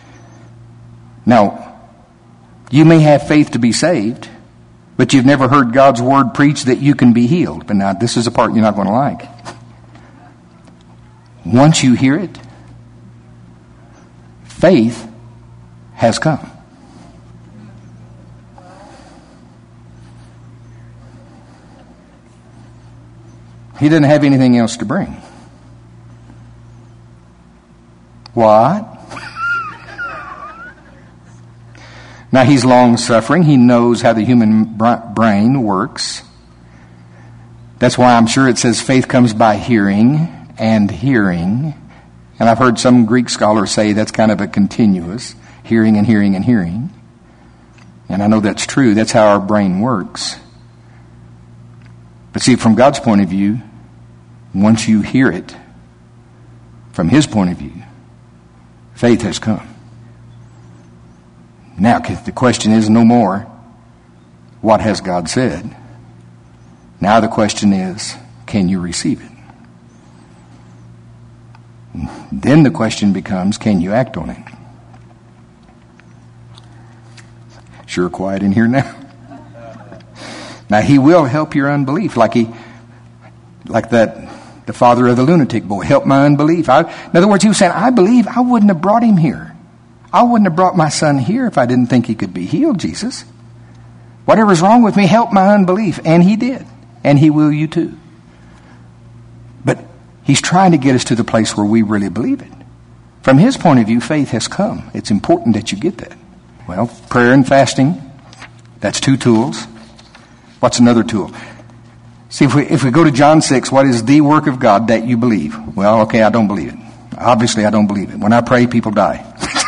Now, you may have faith to be saved, but you've never heard God's word preached that you can be healed. But now, this is the part you're not going to like. Once you hear it, faith has come. He didn't have anything else to bring. What? Now, he's long-suffering. He knows how the human brain works. That's why I'm sure it says faith comes by hearing and hearing. And I've heard some Greek scholars say that's kind of a continuous, hearing and hearing and hearing. And I know that's true. That's how our brain works. But see, from God's point of view, once you hear it, from His point of view, faith has come. Now, the question is no more, what has God said? Now the question is, can you receive it? Then the question becomes, can you act on it? Sure quiet in here now. Now, He will help your unbelief, like he, like that, the father of the lunatic boy, help my unbelief. I, in other words, he was saying, I believe I wouldn't have brought him here. I wouldn't have brought my son here if I didn't think he could be healed, Jesus. Whatever's wrong with me, help my unbelief. And He did. And He will you too. But He's trying to get us to the place where we really believe it. From His point of view, faith has come. It's important that you get that. Well, prayer and fasting, that's two tools. What's another tool? See, if we, if we go to John six, what is the work of God that you believe? Well, okay, I don't believe it. Obviously, I don't believe it. When I pray, people die.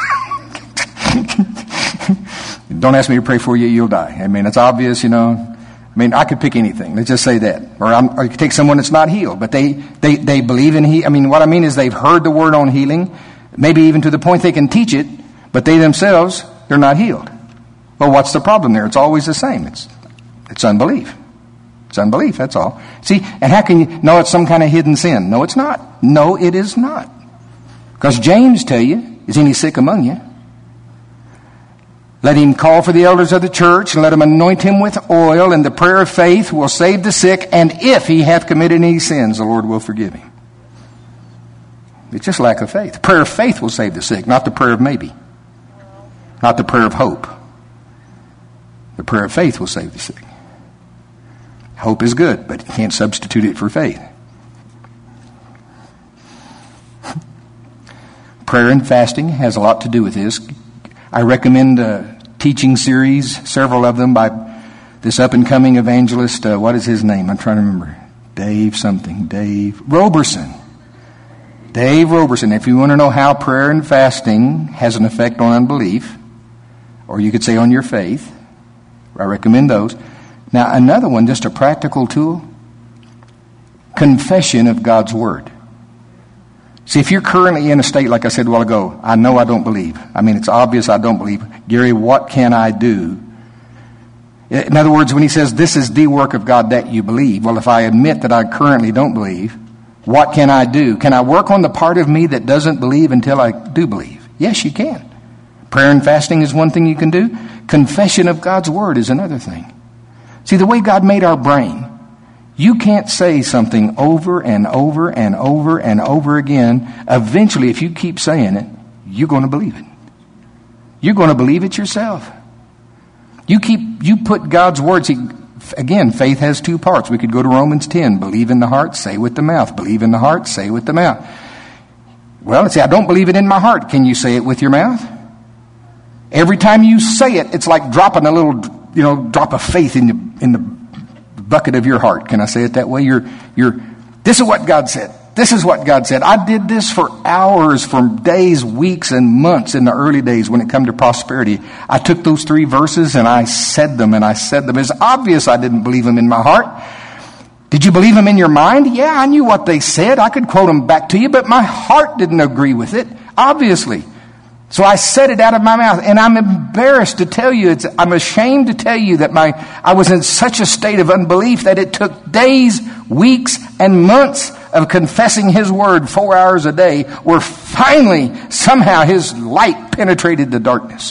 Don't ask me to pray for you, you'll die. I mean, it's obvious, you know. I mean, I could pick anything. Let's just say that. Or, I'm, or you could take someone that's not healed, but they, they, they believe in he. I mean, what I mean is they've heard the word on healing, maybe even to the point they can teach it, but they themselves, they're not healed. Well, what's the problem there? It's always the same. It's It's unbelief. It's unbelief, that's all. See, and how can you know it's some kind of hidden sin? No, it's not. No, it is not. Because James tell you, is any sick among you? Let him call for the elders of the church, and let him anoint him with oil, and the prayer of faith will save the sick, and if he hath committed any sins, the Lord will forgive him. It's just lack of faith. The prayer of faith will save the sick, not the prayer of maybe. Not the prayer of hope. The prayer of faith will save the sick. Hope is good, but you can't substitute it for faith. Prayer and fasting has a lot to do with this. I recommend a teaching series, several of them by this up-and-coming evangelist. Uh, what is his name? I'm trying to remember. Dave something. Dave Roberson. Dave Roberson. If you want to know how prayer and fasting has an effect on unbelief, or you could say on your faith, I recommend those. Now, another one, just a practical tool, confession of God's Word. See, if you're currently in a state, like I said a while ago, I know I don't believe. I mean, it's obvious I don't believe. Gary, what can I do? In other words, when he says, this is the work of God that you believe. Well, if I admit that I currently don't believe, what can I do? Can I work on the part of me that doesn't believe until I do believe? Yes, you can. Prayer and fasting is one thing you can do. Confession of God's Word is another thing. See, the way God made our brain, you can't say something over and over and over and over again. Eventually, if you keep saying it, you're going to believe it. You're going to believe it yourself. You keep, you put God's Word. See, again, faith has two parts. We could go to Romans ten. Believe in the heart, say with the mouth. Believe in the heart, say with the mouth. Well, let's say, I don't believe it in my heart. Can you say it with your mouth? Every time you say it, it's like dropping a little, you know, drop of faith in the, in the bucket of your heart. Can I say it that way? You're, you're, this is what God said. This is what God said. I did this for hours, for days, weeks, and months in the early days when it came to prosperity. I took those three verses and I said them and I said them. It's obvious I didn't believe them in my heart. Did you believe them in your mind? Yeah, I knew what they said. I could quote them back to you, but my heart didn't agree with it, obviously. So I said it out of my mouth, and I'm embarrassed to tell you, it's, I'm ashamed to tell you that my I was in such a state of unbelief that it took days, weeks, and months of confessing His Word four hours a day, where finally, somehow, His light penetrated the darkness.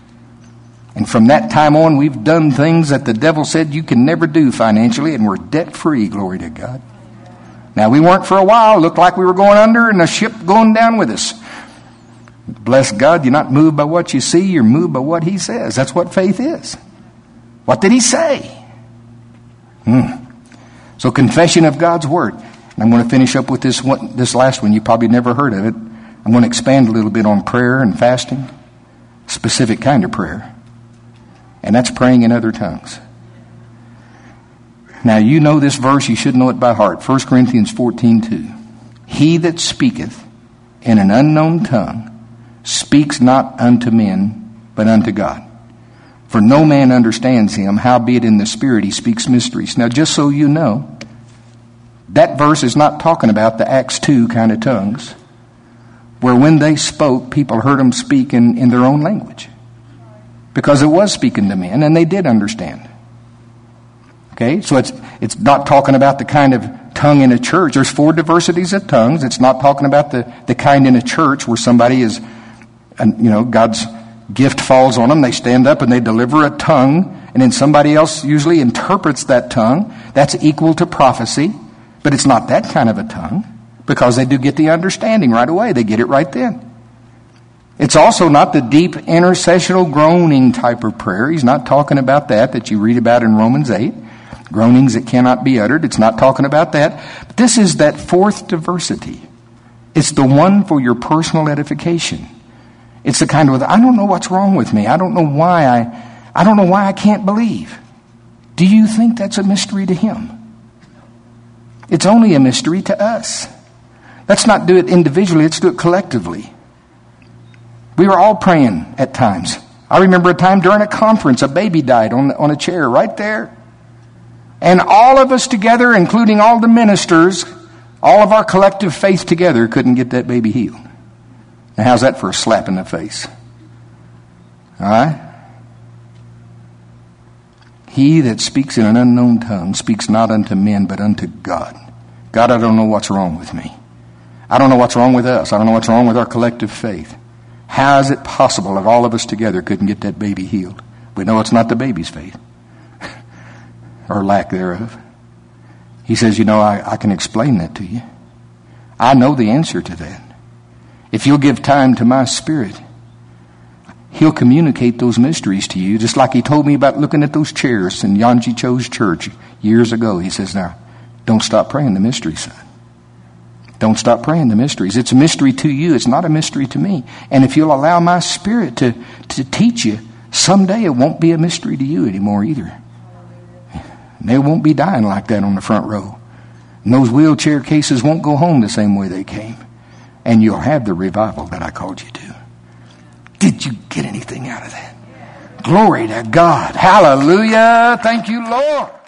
And from that time on, we've done things that the devil said you can never do financially, and we're debt-free, glory to God. Now, we weren't for a while. It looked like we were going under and the ship going down with us. Bless God, you're not moved by what you see, you're moved by what He says. That's what faith is. What did He say? Hmm. So confession of God's Word. And I'm going to finish up with this one, this last one. You probably never heard of it. I'm going to expand a little bit on prayer and fasting. Specific kind of prayer. And that's praying in other tongues. Now you know this verse, you should know it by heart. First Corinthians fourteen two. He that speaketh in an unknown tongue speaks not unto men, but unto God. For no man understands him, howbeit in the Spirit he speaks mysteries. Now, just so you know, that verse is not talking about the Acts two kind of tongues, where when they spoke, people heard them speak in, in their own language. Because it was speaking to men, and they did understand. Okay, so it's it's not talking about the kind of tongue in a church. There's four diversities of tongues. It's not talking about the, the kind in a church where somebody is, and you know, God's gift falls on them. They stand up and they deliver a tongue, and then somebody else usually interprets that tongue. That's equal to prophecy, but it's not that kind of a tongue, because they do get the understanding right away. They get it right then. It's also not the deep intercessional groaning type of prayer. He's not talking about that that you read about in Romans eight. Groanings that cannot be uttered. It's not talking about that. But this is that fourth diversity. It's the one for your personal edification. It's the kind of, I don't know what's wrong with me. I don't know why I, I don't know why I can't believe. Do you think that's a mystery to Him? It's only a mystery to us. Let's not do it individually. Let's do it collectively. We were all praying at times. I remember a time during a conference, a baby died on, on a chair right there. And all of us together, including all the ministers, all of our collective faith together, couldn't get that baby healed. Now, how's that for a slap in the face? All right? He that speaks in an unknown tongue speaks not unto men, but unto God. God, I don't know what's wrong with me. I don't know what's wrong with us. I don't know what's wrong with our collective faith. How is it possible that all of us together couldn't get that baby healed? We know it's not the baby's faith. Or lack thereof. He says, you know, I, I can explain that to you. I know the answer to that. If you'll give time to my Spirit, He'll communicate those mysteries to you, just like He told me about looking at those chairs in Yonji Cho's church years ago. He says, now, don't stop praying the mysteries, son. Don't stop praying the mysteries. It's a mystery to you. It's not a mystery to me. And if you'll allow my Spirit to, to teach you, someday it won't be a mystery to you anymore either. And they won't be dying like that on the front row. And those wheelchair cases won't go home the same way they came. And you'll have the revival that I called you to. Did you get anything out of that? Glory to God. Hallelujah. Thank you, Lord.